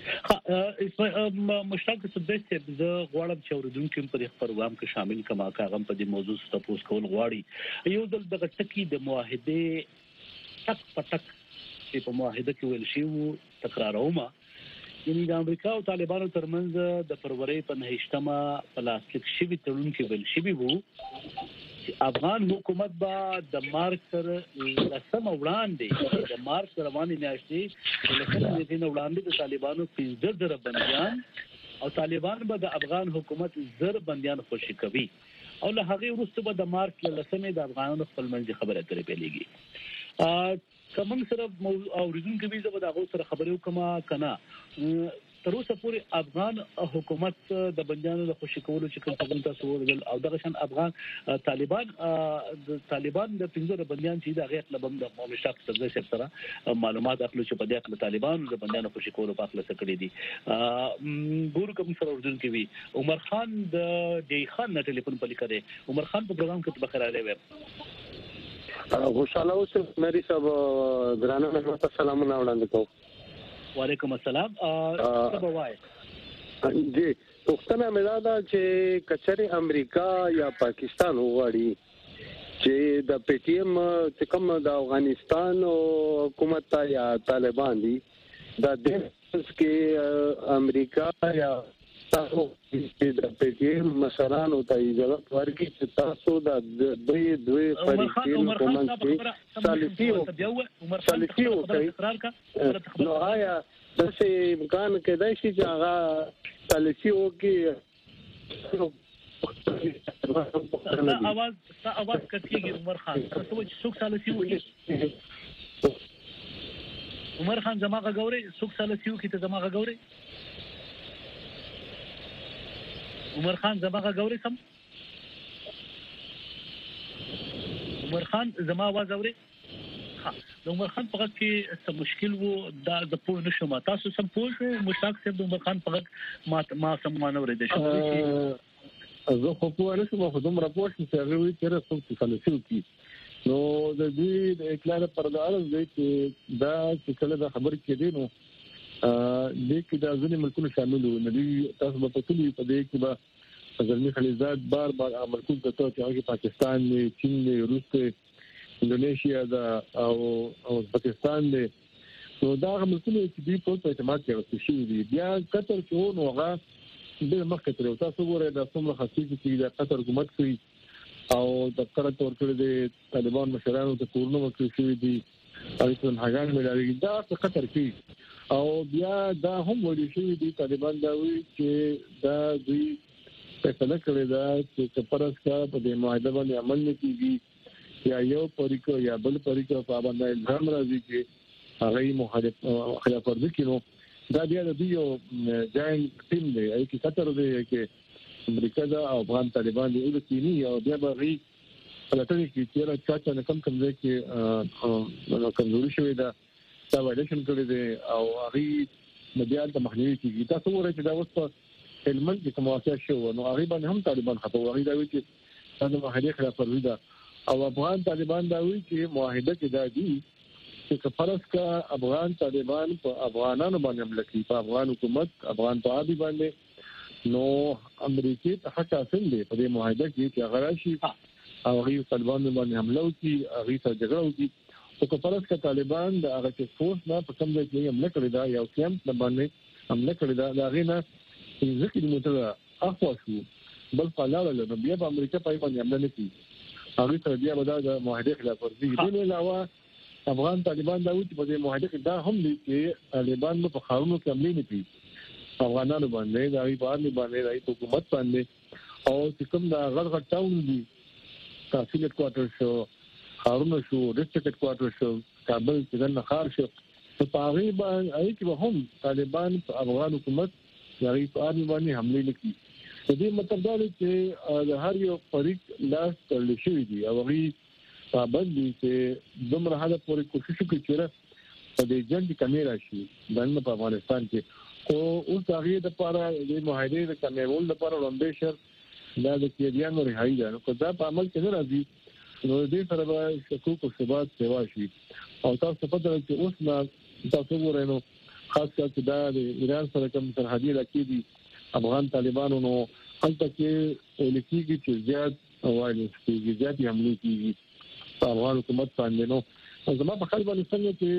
مشتاق صدیق ز غواړم چې اوریدونکو په دې پروګرام کې شامل کما کاغم په دې موضوع څخه تاسو کول غواړي یو دل دغه ټکی د معاهده تک پټک چې په معاهده کې ویل شي وو تکرارومه یعنی د امریکا او طالبانو ترمنځ د فروری په نهشتمه پلاستیک شوی تړون کې ویل شي وو افغان حکومت با د مارک سره لسم وړاندې د مارک رواني میاشتې لسم دین وړاندې د طالبانو پنځه زره بنديان او طالبان به د افغان حکومت زر بنديان خوشي کوي او له هغه وروسته به د مارک لسمې د افغانانو خپل منځ خبره ترې پیلېږي کوم سره اوریدونکو به زه د هغه سره خبرې وکما کنه تر اوسه پورې افغان حکومت د بنديانو د خوشي کولو چې کوم څنګه تاسو ورغل او دغه شان افغان طالبان د طالبان د پنځه بنديان چې د غیرت لبم د مشتاق صدیق سره معلومات خپل چې په دې کې طالبان د بنديانو خوشي کولو په خپل څه کړی دي ګورو کوم سره ورځون کوي عمر خان د دی خان نه ټلیفون په لیکره عمر خان په پروګرام کې بخیر راغلی خوشاله اوسه مری صاحب ګرانه مهرباني سلامونه وړاندې کوم وعلیکم السلام څه بوای جی پښتنه مې دا چې کچري امریکا یا پاکستان وغواړي چې د پی ټی ایم چې کوم د افغانستان او حکومت یا طالبان دي دا د کې امریکا یا تاسو چې د پېټیم مشرانو ته اجازه ورکړي چې تاسو د دوی دوی فریقین کومن کې سالفي سالفي وکړي نو آیا د څه امکان کې دی چې هغه سالفي وکړي اواز اواز کټیږي عمر خان تاسو چې څوک سالفي وکړي عمر خان زماغه غوري څوک سالفي وکړي ته زماغه غوري عمر خان زماغه غوري سم عمر خان زما आवाज اوري ها عمر خان په وخت کې څه مشکل وو دا د پوه نشم تاسو سم پوه شو مشتاق صاحب د عمر خان په وخت ما ما سم مانور دي شو زه خو په اړه څه خو دومره پوه شم چې هغه وی تر څو فلسفي کی نو د دې د اطلاع پر د عرض دی چې دا چې کله دا خبر کې دی نو ا دې کې د ځینې ملکونو شامل وو نو تاسو په پټولي په دې کې به زلمی خلیزات بار بار ملکونه ته چې هغه پاکستان دی چین دی روس دی انډونیشیا دا او او پاکستان دی نو دا ملکونه چې دې په اعتماد کې راځي شي دي بیا قطر کې نو هغه د مخکې تر تاسو ګورئ دا څومره خاصیت چې د قطر حکومت کوي او د قطر تور کړی د طالبان مشرانو ته کورونه ورکړي شوی دي اړیکې هغه ملي دا قطر کې او بیا دا هم وړي شوی دي طالبان دا وی چې دا دوی فیصله کړی دا چې پرس کا په دې معاهده باندې عمل نه کیږي یا یو پریکو یا بل پریکو په باندې الزام راځي چې هغه مخالف خلاف ورزي کینو دا بیا د یو جاین ټیم دی چې قطر دی چې امریکا دا او افغان طالبان دی او کینی او بیا به غي پلاتنی کې چې راځي چې کم کم ځای کې کمزوري شوی دا دا وایلیشن کړی دی او هغه مدیال ته مخنیوي کیږي تاسو ورته چې دا اوس په هلمند کې کوم واقع شو نو هغه باندې هم طالبان خطو هغه دا وی چې دا معاهده خلاف ورزي ده او افغان طالبان دا وی چې معاهده کې دا دي چې فرض کا افغان طالبان په افغانانو باندې حمله کوي په افغان حکومت افغان طالبان باندې نو امریکای ته حق حاصل دی په دې معاهده کې چې هغه راشي او هغه طالبان باندې حمله وکړي هغه سره جګړه وکړي او که فرض کا طالبان د هغه چې فورس نه په کوم ځای کې حمله کړې ده یو کیمپ باندې حمله کړې ده دا غینه ځکه د موټر اخوا شو بل قلاله له بیا په امریکا په باندې حمله نه کوي هغه سره بیا به د معاهده خلاف ورزي دي نه علاوه افغان طالبان دا وایي په دې معاهده کې دا هم دي چې طالبان په خارونو کې حمله نه کوي افغانانو باندې دا ای باندې باندې د حکومت باندې او چې کوم دا غړ غړ ټاون دي تحصیل کوارټر شو خارونو شو ډسټریکټ کوارټر شو کابل څنګه خار شو په تقریبا ای کې هم طالبان په افغان حکومت یاري په اړه باندې حمله نکړي د دې مطلب دا دی چې د هر یو فریق لاس تړل شوی دی او هغه پابند دي چې دومره حدا پورې کوشش کوي چې په دې جنگ کې کمیرا شي دنه په افغانستان کې او اوس هغه د لپاره د معاهده د کمیول لپاره لومبه شر دا د کېدیانو رهایی ده نو دا په عمل کې نه راځي نو دې سره به حقوق او ثبات سیوا شي او تاسو په دغه کې اوس نه تاسو ورنو خاص کر دا د ایران سره کوم سرحدي علاقې دي افغان طالبانو نو هلته کې لیکيږي چې زیات وایي چې زیات حمله کیږي افغان حکومت باندې نو زما په خپل باندې څنګه چې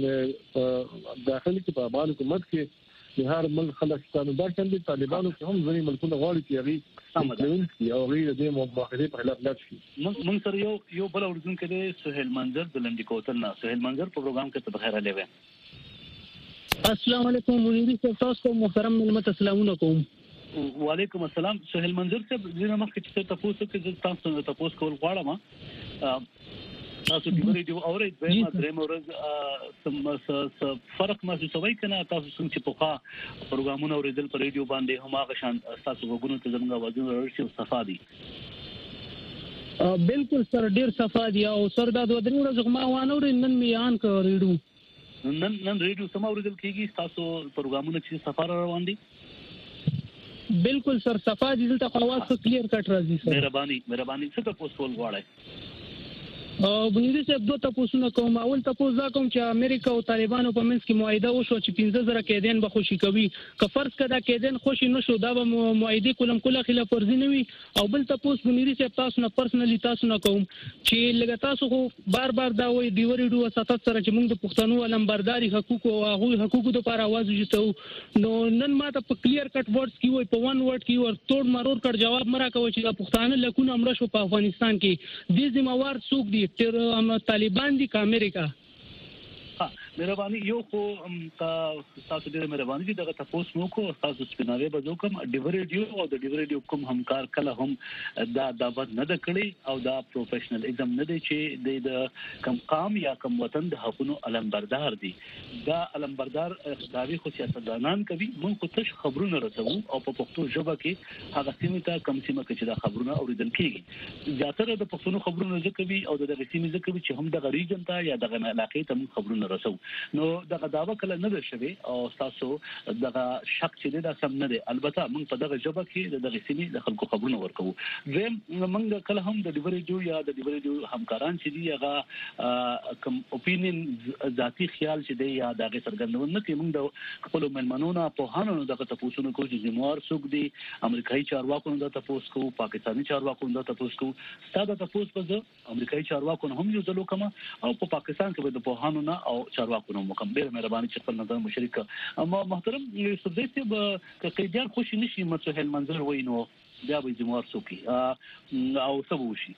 داخلي کې په افغان حکومت کې د هر ملک خلک ستانو دا څنګه طالبانو چې هم ځینې ملکونه غواړي چې هغه انفلوئنس او غیر د مباحثې په خلاف لاړ شي مونږ سره یو یو بل اورځون کې سہیل منظر د لنډی کوتل نه سہیل منظر په پروګرام کې ته بخیر لوي السلام علیکم منیری صاحب تاسو محترم ملت السلامونه کوم وعلیکم السلام سہیل منظر صاحب زینه مخکې چې تاسو کې تاسو تاسو کول غواړم تاسو د ریډیو اورید به ما درې مورز سم فرق محسوسوي کنه تاسو څنګه چې په پروګرامونو اوریدل پر ریډیو باندې هم هغه شان تاسو وګورئ چې زموږ وازونه ورشي صفا دي بالکل سر ډیر صفا دي او سر دا د درې ورځې ما وانه نن میان کو ریډیو نن نن ریډیو سم اوریدل کیږي تاسو پروګرامونه چې صفا روان دي بالکل سر صفا دي دلته خواص کلیر کټ راځي سر مهرباني مهرباني څه ته پوسټول غواړئ او بنیدي صاحب دوه تاسو کوم اول تاسو دا کوم چې امریکا او طالبانو په منځ کې معاهده وشو چې پنځه زره قیدین به خوشي کوي که فرض کړه قیدین خوشي نشو دا به معاهده کولم کوله خلاف ورزي نه وي او بل تاسو بنیدي صاحب تاسو نه پرسنلی تاسو نه کوم چې لږ تاسو خو بار بار دا وایي دی ورېډو وساتت سره چې موږ د پښتنو علمبرداري حقوق او هغه حقوقو لپاره आवाज وجته نو نن ماته په کلیر کټ ورډز کې وای په وان ورډ کې ور توړ مرور کړ جواب مرا کوي چې د پښتانه لکونه امر شو په افغانستان کې د ذمہوار څوک دي تر طالبان دي کا امریکا ها مهرباني یو خو تاسو ډېر مهرباني دي دغه تاسو مو کو تاسو سپیناوي به کوم ډیوریډیو او د ډیوریډیو کوم همکار کله هم دا دعوت نه کړی او دا پروفیشنل اگزام نه دی چې د کم قام یا کم وطن د حقوقو علمبردار دي دا علمبردار داوی خو سیاستدانان کوي موږ خو تش خبرونه رسو او په پښتو ژبه کې هغه سیمه ته کم سیمه کې چې دا خبرونه اوریدل کیږي زیاتره د پښتو خبرونه ځکوي او د دغه سیمه ځکوي چې هم د ریجن ته یا دغه علاقې ته موږ خبرونه رسو نو دغه داوا کله نه شوي او تاسو دغه شک چې دا سم نه دی البته موږ په دغه ژبه کې دغه سیمه د خلکو خبرونه ورکو زم موږ کله هم د ډیوریډیو یا د ډیوریډیو همکاران چې دی هغه کوم اپینین ذاتی خیال چې دی یا دغه څرګندونه نه کوي موږ د خپل ملمنونو په هانو دغه تاسو نه کوو چې زموار څوک دی امریکایي چارواکو نه تاسو کوو پاکستاني چارواکو نه تاسو کوو ستاسو تاسو په امریکایي چارواکو هم یو ځلو کما او په پاکستان کې د په هانو نه او چارواکو نو مکمل مهرباني چې خپل نظر مشرک اما محترم یوسف زئی صاحب کقیدیان خوشی نشي مسهل منظر وینو بیا به زموار سوکي او سبو شي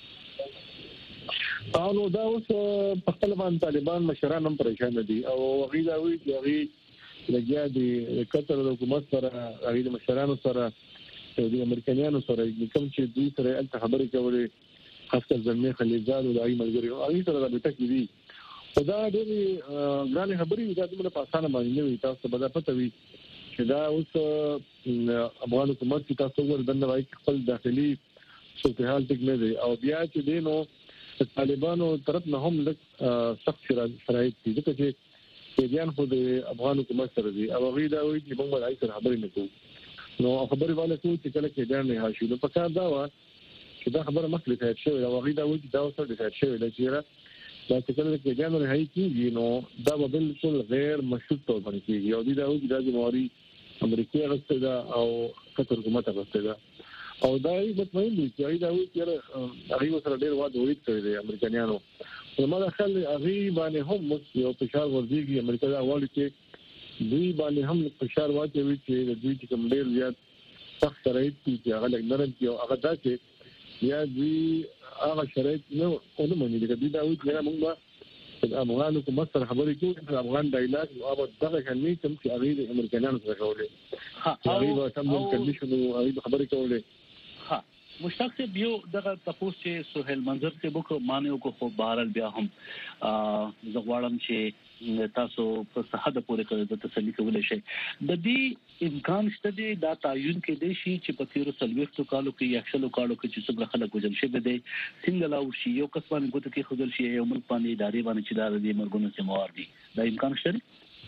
او دا اوس په خپل باندې طالبان مشران هم پریشان دي او غیدا وی چې غي لګیا دي قطر د حکومت سره غیدا مشرانو سره د امریکایانو سره کوم چې دوی سره الته خبرې کولې خاصه زمي خلیزاد او دای ملګری او هغه سره د تک دي دا ډېری ګرانه خبرې دا د موږ په اسانه باندې وي تاسو به دا پته وي چې دا اوس افغان حکومت چې تاسو ور دنه وایي خپل داخلي صورتحال ټیک نه دی او بیا چې دینو طالبانو طرف نه هم لږ سخت شرایط دي ځکه چې بیان خو د افغان حکومت سره دی او غوړي دا وایي چې موږ راځي سره خبرې نه کوو نو خبرې والے کوي چې کله کې بیان نه حاصل نو په کار دا و چې دا خبره مخکې ته شوې او غوړي دا وایي چې دا اوس د شوې د چیرې دا چې کله کې بیان نه هي کیږي نو دا بالکل غیر مشروط تور باندې کیږي او دا او د جمهوری امریکای غوښته دا او قطر حکومت غوښته دا او دا یې مطمئن دي چې دا وایي چې هغه سره ډېر واده وړي کړی دی امریکایانو نو ما خل هغه باندې هم یو فشار ورځي امریکا دا وایي چې دوی باندې هم فشار واچوي چې د دوی کوم ډېر زیات سخت شرایط دي چې هغه لګنرن کې هغه دا چې یا دوی هغه شرایط نو او نو مونږ دې دا وایي چې موږ د افغان حکومت سره خبرې کوو د افغان دایلاګ او هغه دغه کلمې کوم چې هغه د امریکایانو سره کولې هغه به تم د کنډیشنو هغه خبرې کولې ها مشتاق سے بیو دغه تاسو چې سہیل منظر سے بوکو مانیو کو خو بهرال بیا هم زغواړم چې تاسو په صحه پورې کړی د تسلی کولای شي د دې امکان شته دی دا تعین کې دی شي چې په تیر سلويختو کالو کې یا شلو کالو کې چې څومره خلک وژل شي به دی سنگل او شي یو کسبان ګوت کې خودل شي یو ملک باندې ادارې باندې چې دا د مرګونو سموار دي دا امکان شته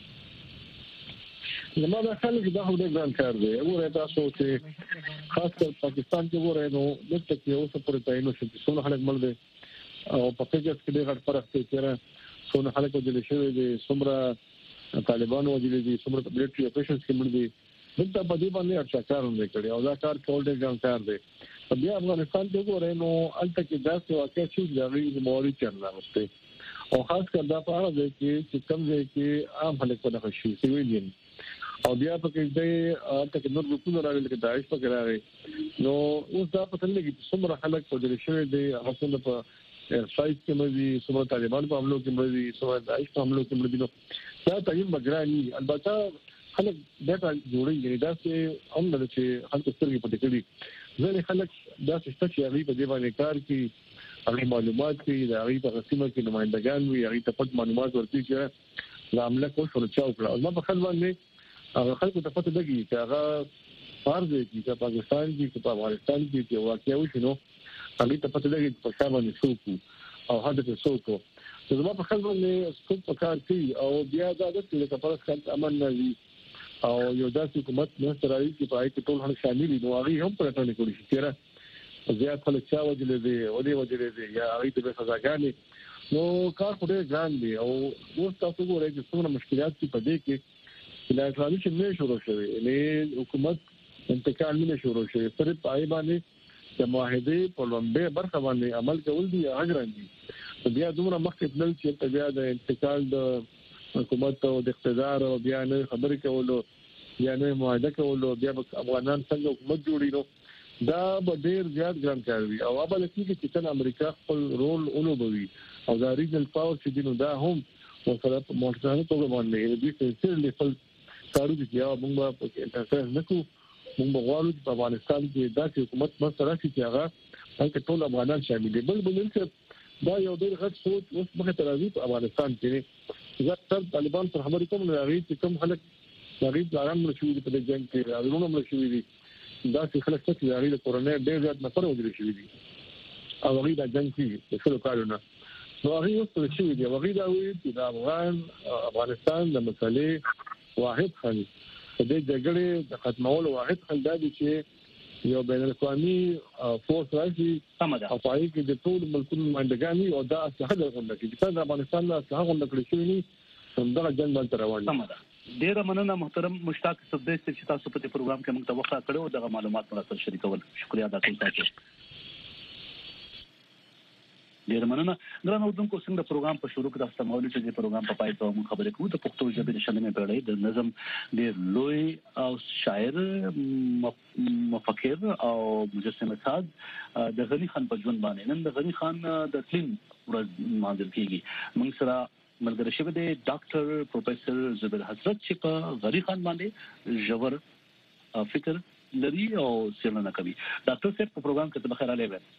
زما د خلک دا هم ډېر ګران کار دی وګورئ تاسو چې خاص کر پاکستان کې وګورئ نو د تکي اوس پورې تعین شو چې څونه خلک مړ دي او په فکر کې ډېر فرق دی چې څونه خلک وجل شوی دي څومره طالبانو وجل دي څومره ملټري اپریشنز کې مړ دي دغه په دې باندې اړتیا کار هم کړی او دا کار کول ډېر ګران کار دی بیا افغانستان کې وګورئ نو الته کې داسې واقع شي چې هغه موري چرنا واستي او خاص کر دا په اړه دی چې کوم ځای کې عام خلک په دغه شي سیویلین او بیا په کې د تک نور حکومت راغلی چې داعش په کې راغی نو اوس دا په تل کې څومره خلک په دې شوی دی هغه په سایت کې مې څومره طالبان په حملو کې مې څومره داعش په حملو کې مې نو دا تعین مګرانی البته خلک ډېر جوړي دا چې هم د چې خلک سترګې پټې کړي ځینې خلک دا چې چې هغه په دې باندې کار کوي هغه معلومات کوي دا هغه په قسمه کې نمائندګان وي هغه ته پټ معلومات ورکړي چې د عمله کو شروع چاو کړه او په خپل باندې هغه خلکو ته پته لګي چې هغه فرض دی چې پاکستان کې په افغانستان کې چې واقعي وشنو هغه ته پته لګي چې په شا باندې څوک او هدا ته څوک زما په خپل باندې څوک په کار کوي او بیا دا د چې په خپل امن نه او یو داسې حکومت نه سره چې په اړه ټول هغه شامل دي نو هغه هم پرته نه کوي چې زیات خلک چا وجلې دي او دې وجلې دي یا هغه ته سزاګانې نو کار خو ډېر ګران دی او اوس تاسو ګورئ چې څومره مشکلات دي په دې کې چې لا ټرانزیشن نه شروع شوی نه حکومت انتقال نه شروع شوی صرف پای باندې د معاهده په لومبه برخه باندې عمل کول دي اجران دي بیا دومره مخکې تلل چې بیا د انتقال د حکومت او د اقتدار او بیا نه خبرې کولو بیا نه معاهده کولو بیا افغانان څنګه حکومت جوړي نو دا به ډیر زیات ګران کار وي او اوبه لکه چې څنګه امریکا خپل رول ولوبوي او دا ریجنل پاور چې دینو دا هم وسره په مونږه توګه باندې د دې سره خپل کارو دي چې موږ په انټرفیس نکو موږ غواړو چې په افغانستان کې داسې حکومت مسره چې هغه هغه ټول افغانان شامل دي بل بل څه دا یو ډېر غټ سوچ اوس مخه ترازی په افغانستان کې زیاتره طالبان پر خبرې کوم نه راغلي چې کوم خلک راغلي ځان مرشي دي په جنگ کې راغلي مرشي دي دا چې خلک څه راغلي د کورونه ډېر زیات نفر وځي شي دي او هغه د جنگ کې د څلو کارونه نو هغه اوس څه شي دي هغه دا وایي چې د افغان افغانستان د مسلې واحد حل د جګړې د ختمولو واحد حل دی چې یو بین الاقوامي فورس راځي او پای کې د ټول ملکونو باندې او دا څه د غونډه کې چې د افغانستان د څنګه غونډه کړی شوی نه څنګه جنگ باندې روان دي ډیر مننه محترم مشتاق صدیق چې تاسو په دې پروګرام کې موږ ته وخت کړو دغه معلومات مو سره شریکول شکریا ادا کوم تاسو ډیر مننه ګران اوردونکو څنګه پروګرام په شروع کې تاسو مولوي چې پروګرام په پای ته موږ خبرې کوو د پښتو ژبې د شننې په اړه د نظم ډیر لوی او شاعر مفکر او مجسمه ساز د غنی خان په ژوند باندې نن د غنی خان د تلین ورځ مانځل کیږي موږ سره ملګری شوی دی ډاکټر پروفیسور زبیر حضرت چې په غنی خان باندې ژور فکر لري او څېړنه کوي ډاکټر صاحب په پروګرام کې بخیر علي وي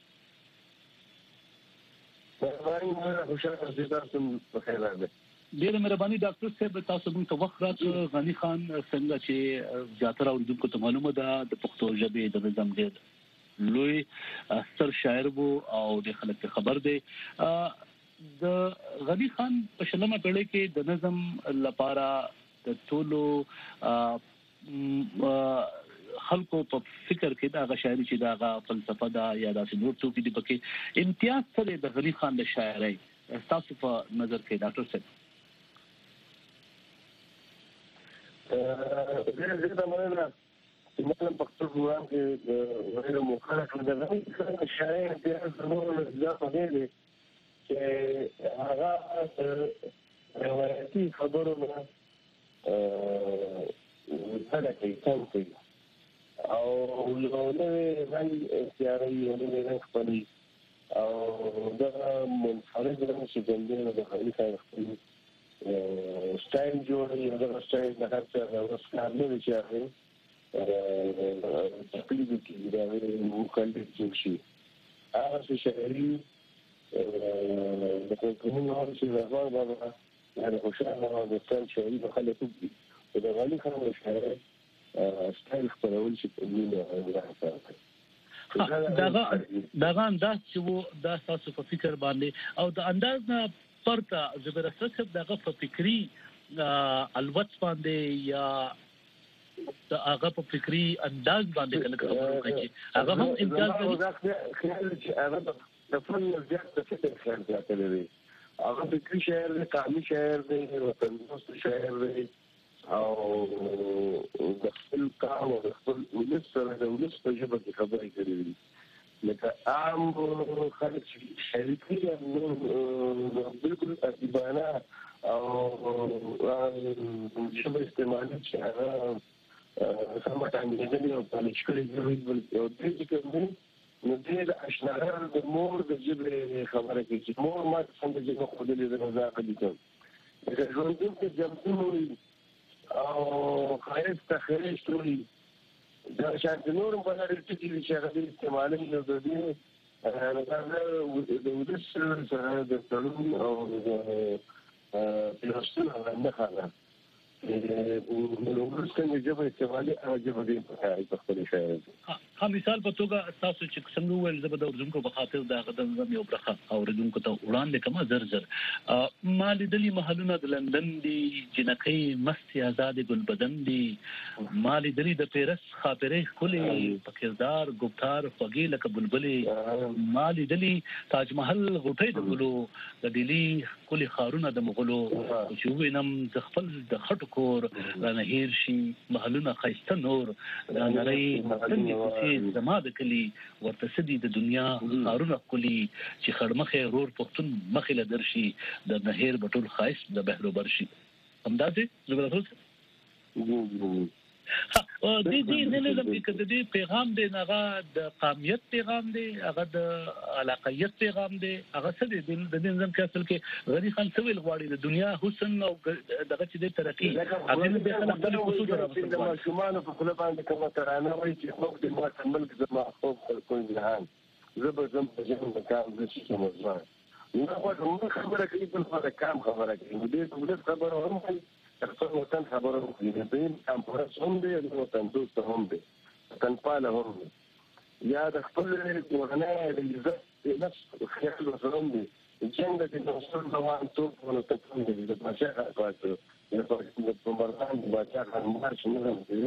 ډیره مهرباني ډاکټر صاحب تاسو موږ ته وخت راکړ غنی خان څنګه چې زیاتره اوریدونکو ته معلومه ده د پښتو ژبې د نظم ډېر لوی ستر شاعر وو او د خلک خبر دی د غنی خان په شلمه پیړۍ کې د نظم لپاره د ټولو خلکو په فکر کې دا غ شاعري چې دا غ فلسفه دا یا داسې نور څه دي پکې امتیاز سره د غنی خان د شاعرۍ تاسو په نظر کې ډاکټر صاحب ډېر زیاته مننه چې مثلا په خپل پروګرام کې د غیر مخالف د غنی خان شاعرۍ امتیاز نور زیات دی چې هغه روایتي خبرو نه دا کوي څنګه او یو نوې رنګ اختیاري یو نوې رنګ خپلې او دا منفرد رنګ چې ګندې د خالي خان خپل سټایل جوړي او دا سټایل د هر څه د وسکار نه چې هغه تقلید کې دا مخالف جوړ شي هغه چې شاعري د کومو نور چې زغور بابا يعني خوشاله د ستل شاعري په خلکو کې د غالي خان شاعري ستایل خپلول چې په دې دا دا انداز چې وو دا تاسو په فکر باندې او د انداز نه پرته زبر اساس دغه په فکری الوت باندې یا د هغه په فکری انداز باندې کله خبرو کوي هغه هم امتیاز لري خیال چې هغه د فن زیات څه خیال کوي هغه فکری شاعر دی قامي شاعر دی وطن دوست شاعر دی او د خپل کار او د خپل ولس سره د ولس په ژبه کې خبرې کوي لکه عام خلک چې شاعري کوي نو بالکل ادیبانه او ژبه استعمال چې هغه سم ټایم او پالیش کړي دی او د دې کوم نو دې اشنغر د مور د ژبې خبره کوي چې مور ما څنګه ژبه خو دې د مزاق دي کوم دا ژوند کې جمعونه او خیر تخریج ټولي دا شانت نور په لري چې چې هغه استعمال نه کوي دا د ودس سره د تړون او د پلاسټر نه خاله نو ورسته جبه استعمالي او جبه دې په خپل شاعر ها مثال په توګه تاسو چې څنګه ول زبر د اردوونکو په خاطر د غدن یو برخه اوردونکو ته وړاندې کوم زر زر مال دلی محلونه د لندن دي جنکې مست آزاد ګل بدن دي مال دلی د پیرس خاطره کلی په کردار ګفتار فقې لکه بلبلې مال دلی تاج محل غټې د ګلو د دلی کلی خارونه د مغلو چې وینم د خپل د خټو کور رانه هیر شي محلونه خيسته نور دا نړۍ څنګه زما د کلی ورته سدي د دنیا خارونه کلی چې خړمخه رور پختون مخله درشي د نهیر بټول خاص د بهرو برشي همداسې زبردست ها دې دې نه لږ کده دې پیغام دی نغه د قومیت پیغام دی هغه د علاقیت پیغام دی هغه څه دی د دې نظام کې اصل کې غنی خان سویل غواړي د دنیا حسن او دغه چې د ترقی هغه د خلک د خصوص راوستل د ماشومان په خپل باندې کومه ترانه وایي چې خو د ما تملک زما خو خپل جهان زبر زم په جهان د کار د شي موضوع نو خو خبره کوي په خبره کام خبره کوي دې ټول خبره هم خپل وطن خبره کوي د دې هم پر څوم دی د وطن دوست هم دی وطن پاله هم دی یا د خپل ورنه د عزت نفس خیال وسلم دی جنگ د نصر روان ټول په تکون دی د بچا کاته د پمبران د بچا خان مارش نه دی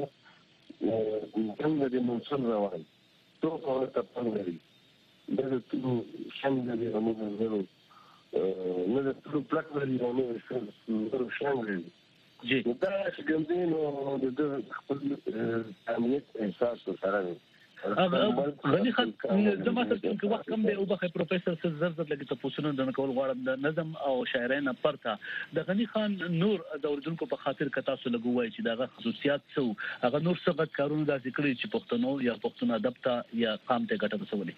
جنگ د نصر روان ټول په تکون دی د ټول څنګه دی نو زرو نو د ټول پلاک لري نو زرو څنګه جی دا چې ګمدینو د خپل امنیت احساس سره غنی خان زما سره چې وخت کم دی او بخې پروفیسور سره زر زر لګي تاسو نه د کول غواړم د نظم او شاعرانه پرته د غنی خان نور د اردوونکو په خاطر کتا سو لګوي چې دغه خصوصیات سو هغه نور څه کارونه د ذکر چې پښتنو یا پښتون ادب ته یا قام ته ګټه رسولي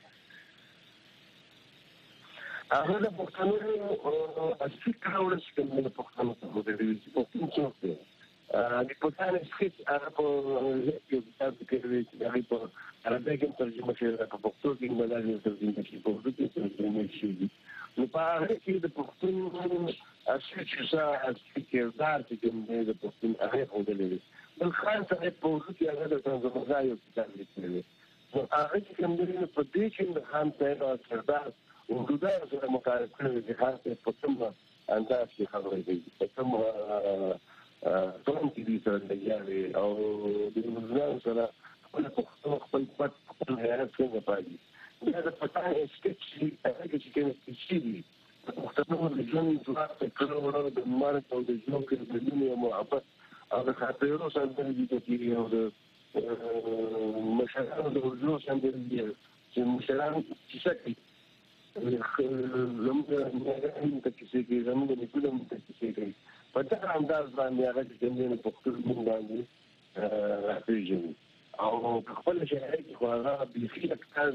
هغه د پښتنو اصلي کارونه چې کوم د پښتنو څخه د دې پښتون څخه د پښتنو سکیچ هغه په یو کتاب کې چې هغه په عربي کې ترجمه شوی په پښتو کې مداري ترجمه شوی په پښتو کې ترجمه شوی نو په هغه کې د پښتون اصلي چې اصلي کردار چې کوم د پښتون هغه خوندلې بل خان ته په پښتو کې هغه د تنظیم ځای کتاب لیکلی نو هغه چې کوم د په دې کې د خان ته کردار وجوده سره متعارف کړی چې خاصه په کومه انداز کې خبرې کوي په کومه ټول کې دي سره لګیاري او د موږ سره خپل پښتو خپل پټ خپل حیات څنګه پاتې دا د پټای سکیچ هغه چې کوم څه دي پښتو د ژوند ځواک په کړو د مارک او د ژوند کې د دنیا محبت او د خاطرو سره د دې او د مشاعر د ورځو سره د چې مشاعر چې څه زموږ د تکسي کې زموږ د ټولم تکسي کې په دا انداز باندې هغه چې موږ په خپل موږ باندې راځي او خپل شهر کې خو هغه بيخي اکثر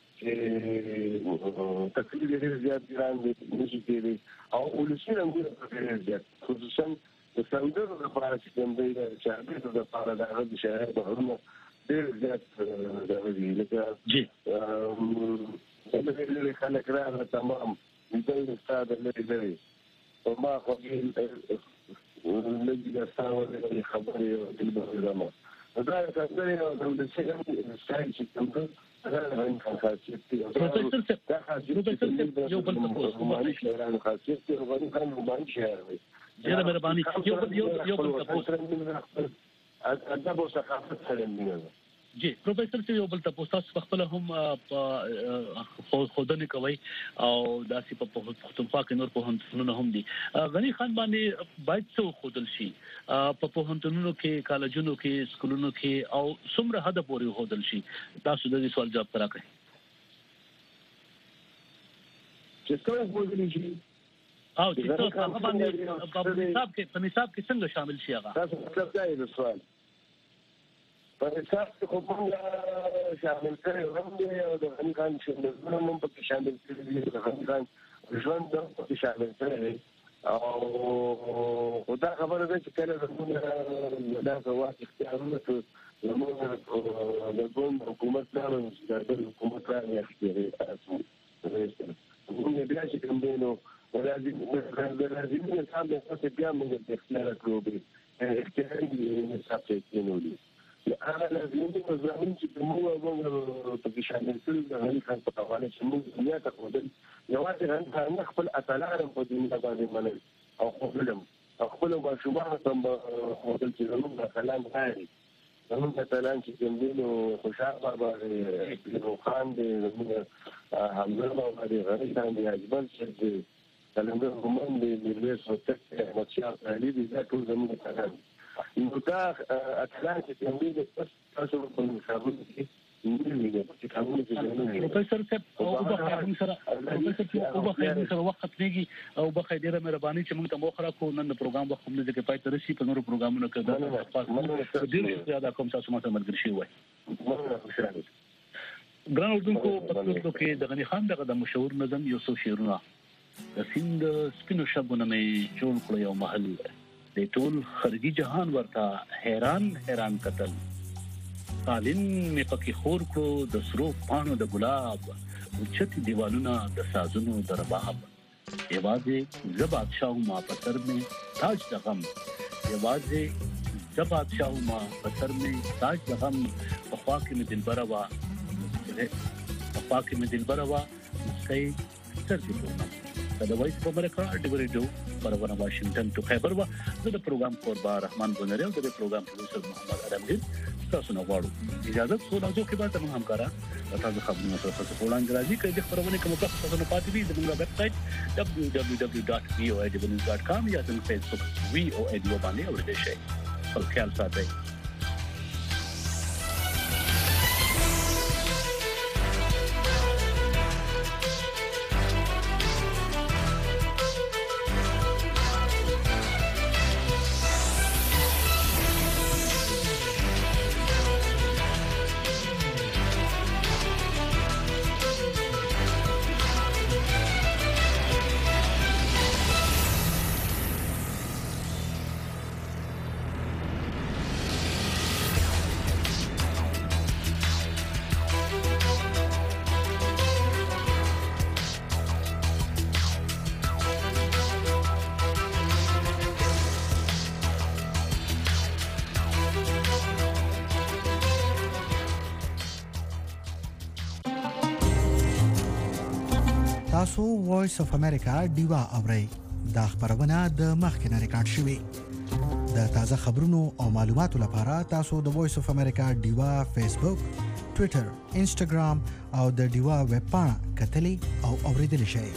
چې تکلیف ډېر زیات ګران دي نشي کېږي او ولسی رنګونه په ډېر زیات خصوصا د سندرو لپاره چې کوم دی چې هغه د لپاره د هغه شهر په ډېر زیات د لکه جی اللي خلك راغله تمام يدل استاذ اللي لري وما قبل اللي يساوي اللي خبري بالبرنامج هذا كان لو الشيء السايد كنت انا عندي خاصيتي ده خاصيتي يوم بالتفوز ما ليش انا خاصيتي وغني كان ما ليش يعني جرى مرباني يوم يوم يوم بالتفوز ادب وثقافه سلميه جی پروفیسور چې یو بل تاسو تاسو خپل هم په خودنه کوي او داسې په پښتونخوا کې نور په هنتونو هم دي غنی خان باندې باید څو خودل شي په پوهنتونونو کې کالجونو کې سکولونو کې او څومره حد پورې خودل شي تاسو د دې سوال جواب راکړئ چې څنګه خودل شي او چې تاسو هغه باندې په نصاب کې په نصاب کې څنګه شامل شي هغه تاسو مطلب دا دی سوال په حساب کې خو موږ شامل کړی هم دی او د غني خان چې موږ په کې شامل کړی دی د غني خان ژوند په کې شامل کړی او دا خبره ده چې کله موږ دا واقع اختیارونه موږ د کوم حکومت نه د حکومت نه اختیاري اسو موږ بیا چې کوم دی نو ولازم ولازم نه تاسو بیا موږ د اختیار کړو اختیاري نصاب ته کېنولي هغه لازمي مضامین چې موږ په کې شامل کړل د هغې خان په حواله چې موږ دنیا ته ښودل یوازې نه خپل اتلان په دنیا باندې منل او ښودل او خپل ماشومان هم ښودل چې زموږ اتلان غواړي زموږ اتلان چې کوم دي نو خوشحال بابا دی خان دی زموږ حمزه بابا دی غني خان دی اجمل صاحب دی کلنګر رومان دی میرویس هوتک دی احمدشاه علي دی دا ټول زموږ اتلان نو دا اتلان چې کوم دي تاسو په مشابهت کې پروفیسور صاحب او بخیر سره پروفیسور او بخیر سره وخت لګي او بخیر ډیره مهرباني چې موږ ته موخره کو نن پروګرام وخت هم دې کې پای تر شي په نورو پروګرامونو کې دا ډیره زیاته کوم تاسو ماته ملګری شي وای ګران اردوونکو په تاسو کې د غني خان دغه د مشهور نظم یو څو شعرونه د سیند سپینو شګونه مې جوړ کړ یو محل د ټول خارجي جهان ورته حیران حیران قتل قالین می پکې خور کو د سرو پانو د ګلاب او چتي دیوالونه د سازونو د رباب یوازې ز بادشاہ ما پسر می تاج د غم یوازې ز بادشاہ ما پسر می تاج د غم په خوا کې می دلبر وا په خوا کې می دلبر وا سکي سرګو د وایس په امریکا ډیوريډو پرونه واشنگټن ته خبر وا د پروګرام قربا رحمان بنری او د پروګرام پروډوسر محمد علمگیر تاسو نو غواړو اجازه څو راځو کې به تاسو هم کارا تاسو خبرونه تاسو په وړاندې راځي چې د خبرونه کوم څه تاسو نه پاتې دي زموږ ویب سټ دبليو دبليو دبليو ډاټ وي او اي ډي نيوز ډاټ کام یا زموږ فیسبوک وي او اي ډي باندې اورئ شئ خپل خیال ساتئ تاسو وایس اف امریکا ډیوا اورئ دا خبرونه د مخکنه ریکارډ شوې د تازه خبرونو او معلوماتو لپاره تاسو د وایس اف امریکا ډیوا فیسبوک ټوئیټر انسټاګرام او د ډیوا ویب پاڼه کتلی او اوریدلی شئ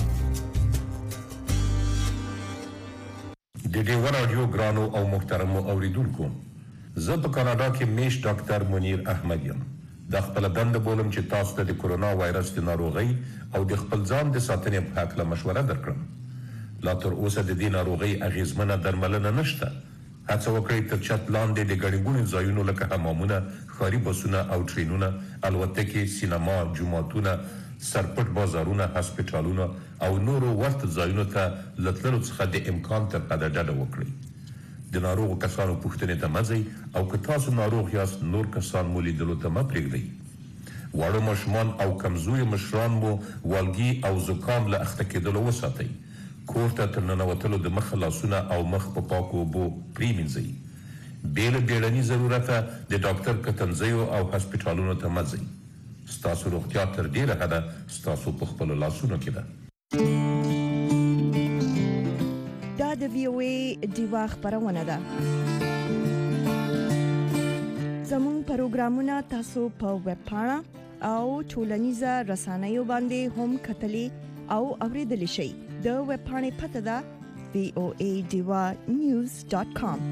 د ډیوا رادیو ګرانو او محترمو اوریدونکو زه په کاناډا کې میش ډاکټر منیر احمد یم د خپل دند بولم چې تاسو ته د کورونا وایرس د ناروغي او د خپل ځان د ساتنې په اړه مشوره درکړم لا تر اوسه د دې ناروغي اغیزمنه درملنه نشته هڅه وکړئ تر چت لاندې د ګڼګونو ځایونو لکه حمامونه ښاري بسونه او ټرینونه الوتکې سینما جوماتونه سرپټ بازارونه هسپتالونه او نورو ورته ځایونو ته له تللو څخه د امکان تر حده ډډه وکړئ د ناروغو کسانو پوښتنې ته مه ځئ او که تاسو ناروغ یاست نور کسان مو لیدلو ته مه پرېږدئ واړه ماشومان او کمزوري مشران مو والګي او زکام له اخته کېدلو وساتئ کور ته تر ننوتلو د مخه لاسونه او مخ په پاکو اوبو پرېمینځئ بې له بیړني ضرورته د ډاکټر کتنځیو او هسپتالونو ته مه ځئ ستاسو روغتیا تر ډېره حده ستاسو په خپلو لاسونو کې ده دا د وی او ای ډیوا خبرونه ده زموږ پروګرامونه تاسو په ویب پاڼه او ټولنیزه رسنیو باندې هم کتلی او اوریدلی شئ د ویب پاڼې پته ده وی او ای ډیوا نیوز ډاټ کام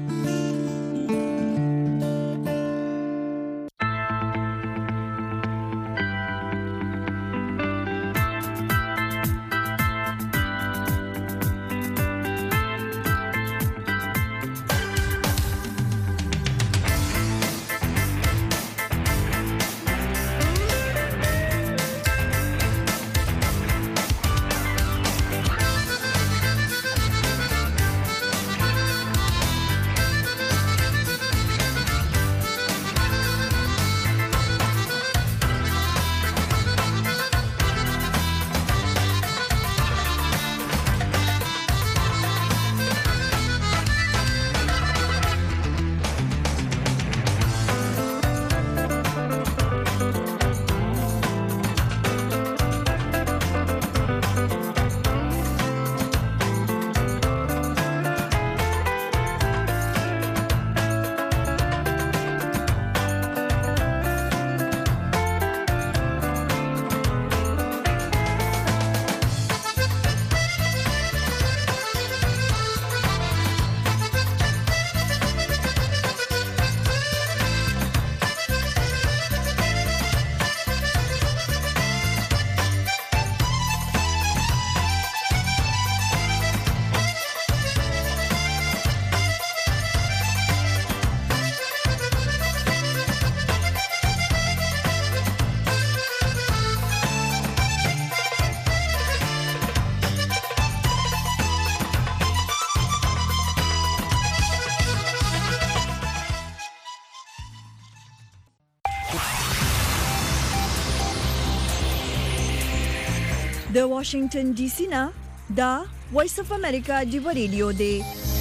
د واشنگټن ډي سي نه دا وایس اف امریکا دی رادیو دی